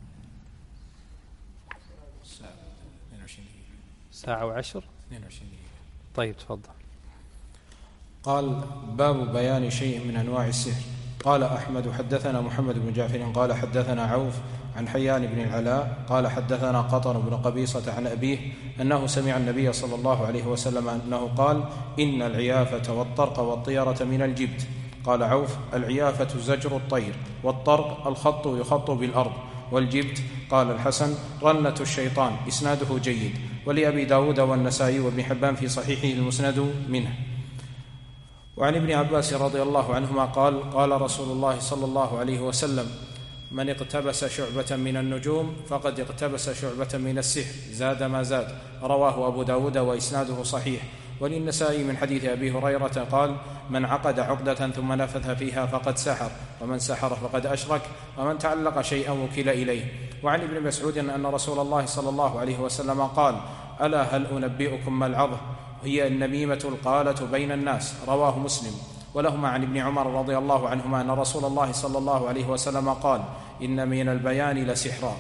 ساعة وعشر. طيب تفضل. قال: باب بيان شيء من أنواع السحر. قال أحمد: حدثنا محمد بن جعفر قال حدثنا عوف عن حيان بن العلاء قال حدثنا قطر بن قبيصة عن أبيه أنه سمع النبي صلى الله عليه وسلم أنه قال: إن العيافة والطرق والطيرة من الجبت. قال عوف: العيافة زجر الطير، والطرق الخط يخط بالأرض، والجبت قال الحسن رنة الشيطان. إسناده جيد. ولأبي داود والنسائي وابن حبان في صحيحه المسند منه. وعن ابن عباس رضي الله عنهما قال: قال رسول الله صلى الله عليه وسلم: من اقتبس شعبة من النجوم فقد اقتبس شعبة من السحر، زاد ما زاد. رواه أبو داود وإسناده صحيح. وللنسائي من حديث أبي هريرة قال: من عقد عقدة ثم نفث فيها فقد سحر، ومن سحر فقد أشرك، ومن تعلق شيئا وكل إليه. وعن ابن مسعود أن رسول الله صلى الله عليه وسلم قال: ألا هل أنبئكم ما العظة؟ هي النميمة القالة بين الناس. رواه مسلم. ولهما عن ابن عمر رضي الله عنهما أن رسول الله صلى الله عليه وسلم قال: إن من البيان لسحرا.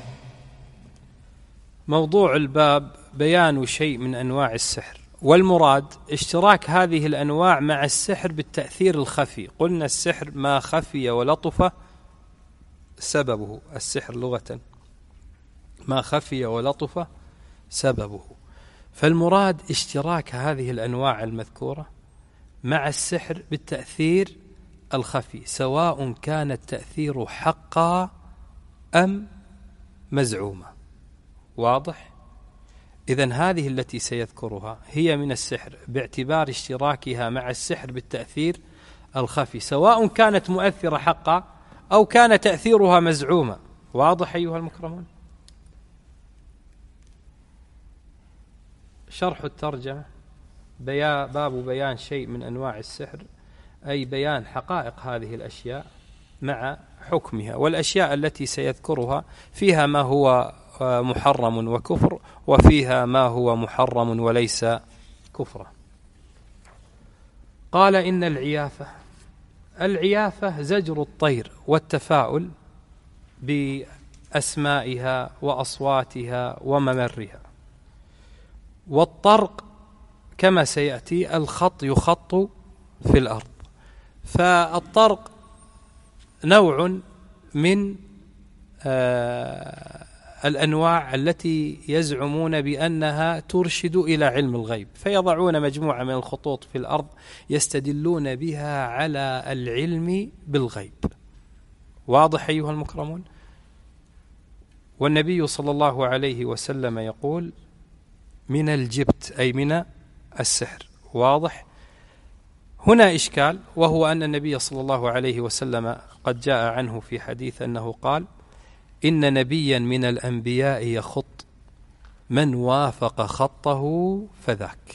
موضوع الباب بيان شيء من أنواع السحر، والمراد اشتراك هذه الأنواع مع السحر بالتأثير الخفي. قلنا السحر ما خفي ولطف سببه، السحر لغة ما خفي ولطف سببه. فالمراد اشتراك هذه الأنواع المذكورة مع السحر بالتأثير الخفي، سواء كان التأثير حقا أم مزعوما. واضح؟ إذن هذه التي سيذكرها هي من السحر باعتبار اشتراكها مع السحر بالتأثير الخفي، سواء كانت مؤثرة حقا أو كان تأثيرها مزعوما. واضح أيها المكرمون؟ شرح الترجمة: بيا باب بيان شيء من أنواع السحر، أي بيان حقائق هذه الأشياء مع حكمها. والأشياء التي سيذكرها فيها ما هو محرم وكفر، وفيها ما هو محرم وليس كفرا. قال: إن العيافة، العيافة زجر الطير والتفاؤل بأسمائها وأصواتها وممرها. والطرق كما سيأتي الخط يخط في الأرض. فالطرق نوع من آه الأنواع التي يزعمون بأنها ترشد إلى علم الغيب، فيضعون مجموعة من الخطوط في الأرض يستدلون بها على العلم بالغيب. واضح أيها المكرمون؟ والنبي صلى الله عليه وسلم يقول: من الجبت، أي من السحر. واضح؟ هنا إشكال، وهو أن النبي صلى الله عليه وسلم قد جاء عنه في حديث أنه قال: إن نبيا من الأنبياء يخط، من وافق خطه فذاك.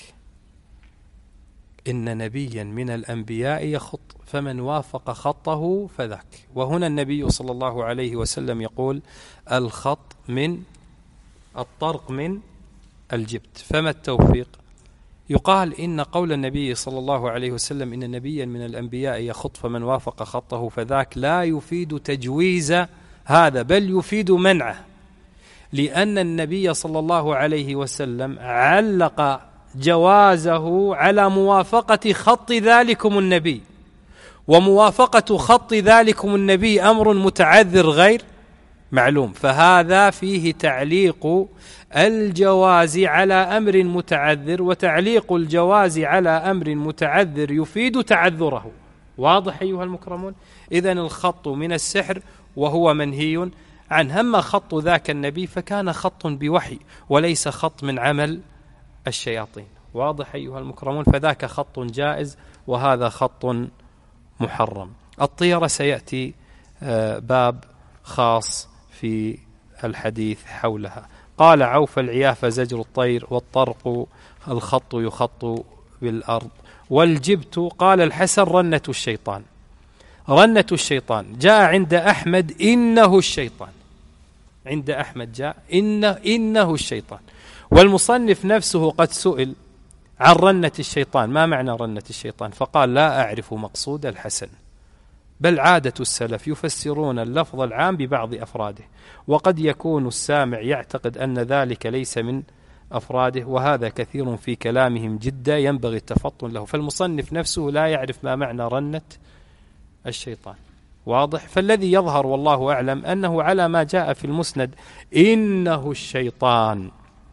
إن نبيا من الأنبياء يخط، فمن وافق خطه فذاك. وهنا النبي صلى الله عليه وسلم يقول: الخط من الطرق من الجبت. فما التوفيق؟ يقال إن قول النبي صلى الله عليه وسلم إن نبيا من الأنبياء يخط فمن وافق خطه فذاك لا يفيد تجويز هذا، بل يفيد منعه، لأن النبي صلى الله عليه وسلم علق جوازه على موافقة خط ذلكم النبي، وموافقة خط ذلكم النبي أمر متعذر غير معلوم. فهذا فيه تعليق الجواز على أمر متعذر، وتعليق الجواز على أمر متعذر يفيد تعذره. واضح أيها المكرمون؟ إذن الخط من السحر وهو منهي عنه. أما خط ذاك النبي فكان خط بوحي وليس خط من عمل الشياطين. واضح أيها المكرمون؟ فذاك خط جائز وهذا خط محرم. الطيرة سيأتي باب خاص في الحديث حولها. قال عوف العيافة زجر الطير، والطرق الخط يخط بالأرض، والجبت قال الحسن رنة الشيطان. رنة الشيطان جاء عند أحمد إنه الشيطان، عند أحمد جاء إنه, إنه الشيطان. والمصنف نفسه قد سئل عن رنة الشيطان، ما معنى رنة الشيطان؟ فقال لا أعرف مقصود الحسن، بل عادة السلف يفسرون اللفظ العام ببعض أفراده، وقد يكون السامع يعتقد أن ذلك ليس من أفراده، وهذا كثير في كلامهم جدا ينبغي التفطن له. فالمصنف نفسه لا يعرف ما معنى رنة الشيطان، واضح؟ فالذي يظهر والله أعلم أنه على ما جاء في المسند إنه الشيطان.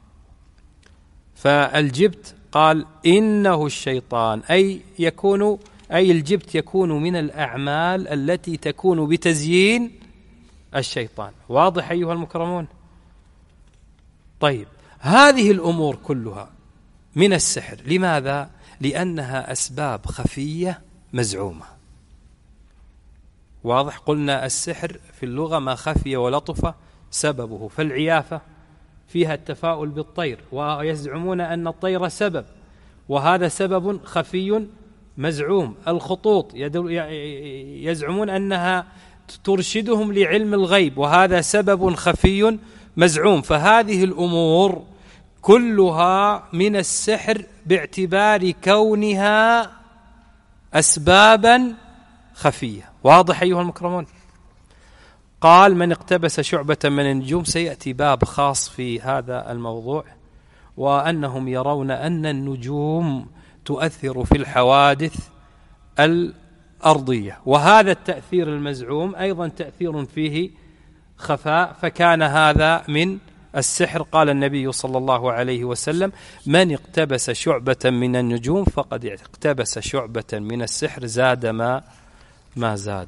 فالجبت قال إنه الشيطان، أي يكون أي الجبت يكون من الأعمال التي تكون بتزيين الشيطان. واضح أيها المكرمون؟ طيب، هذه الأمور كلها من السحر. لماذا؟ لأنها أسباب خفية مزعومة. واضح؟ قلنا السحر في اللغة ما خفي ولطف سببه، فالعيافة فيها التفاؤل بالطير، ويزعمون أن الطير سبب، وهذا سبب خفي مزعوم. الخطوط يزعمون أنها ترشدهم لعلم الغيب، وهذا سبب خفي مزعوم. فهذه الأمور كلها من السحر باعتبار كونها أسبابا خفية. واضح أيها المكرمون؟ قال من اقتبس شعبة من النجوم، سيأتي باب خاص في هذا الموضوع، وأنهم يرون أن النجوم تؤثر في الحوادث الأرضية، وهذا التأثير المزعوم أيضا تأثير فيه خفاء، فكان هذا من السحر. قال النبي صلى الله عليه وسلم من اقتبس شعبة من النجوم فقد اقتبس شعبة من السحر زاد ما ما زاد.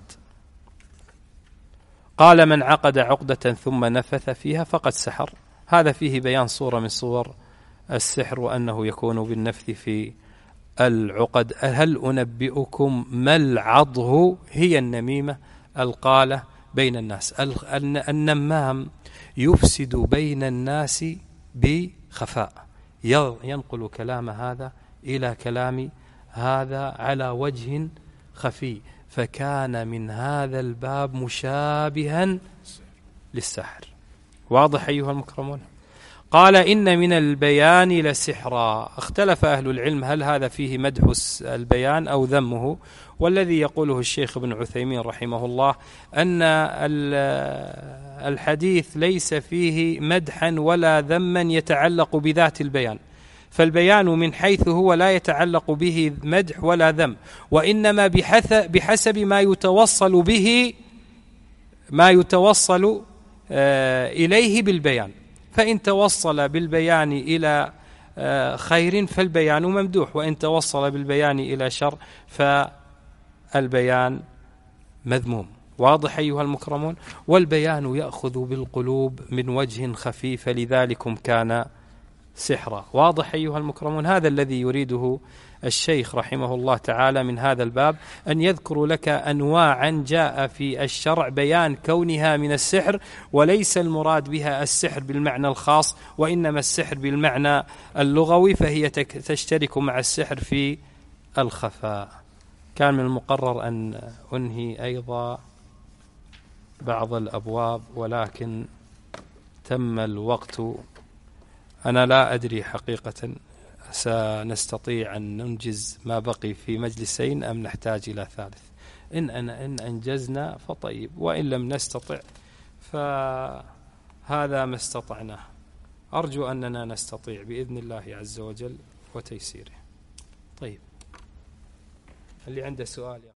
قال من عقد عقدة ثم نفث فيها فقد سحر. هذا فيه بيان صورة من صور السحر، وأنه يكون بالنفث في العقد. هل أنبئكم ما العضه؟ هي النميمة القالة بين الناس. النمام يفسد بين الناس بخفاء، ينقل كلام هذا إلى كلام هذا على وجه خفي، فكان من هذا الباب مشابها للسحر. واضح أيها المكرمون؟ قال إن من البيان لسحرا. اختلف أهل العلم هل هذا فيه مدح البيان أو ذمه، والذي يقوله الشيخ ابن عثيمين رحمه الله أن الحديث ليس فيه مدحا ولا ذما يتعلق بذات البيان، فالبيان من حيث هو لا يتعلق به مدح ولا ذم، وإنما بحسب ما يتوصل به ما يتوصل إليه بالبيان. فإن توصل بالبيان إلى خير فالبيان ممدوح، وإن توصل بالبيان إلى شر فالبيان مذموم. واضح أيها المكرمون؟ والبيان يأخذ بالقلوب من وجه خفيف، لذلكم كان سحرا. واضح أيها المكرمون؟ هذا الذي يريده الشيخ رحمه الله تعالى من هذا الباب، أن يذكر لك أنواعا جاء في الشرع بيان كونها من السحر، وليس المراد بها السحر بالمعنى الخاص، وإنما السحر بالمعنى اللغوي، فهي تشترك مع السحر في الخفاء. كان من المقرر أن أنهي أيضا بعض الأبواب، ولكن تم الوقت. أنا لا أدري حقيقة سنستطيع أن ننجز ما بقي في مجلسين أم نحتاج إلى ثالث. إن, أنا إن أنجزنا فطيب، وإن لم نستطع فهذا ما استطعناه. أرجو أننا نستطيع بإذن الله عز وجل وتيسيره. طيب، اللي عنده سؤال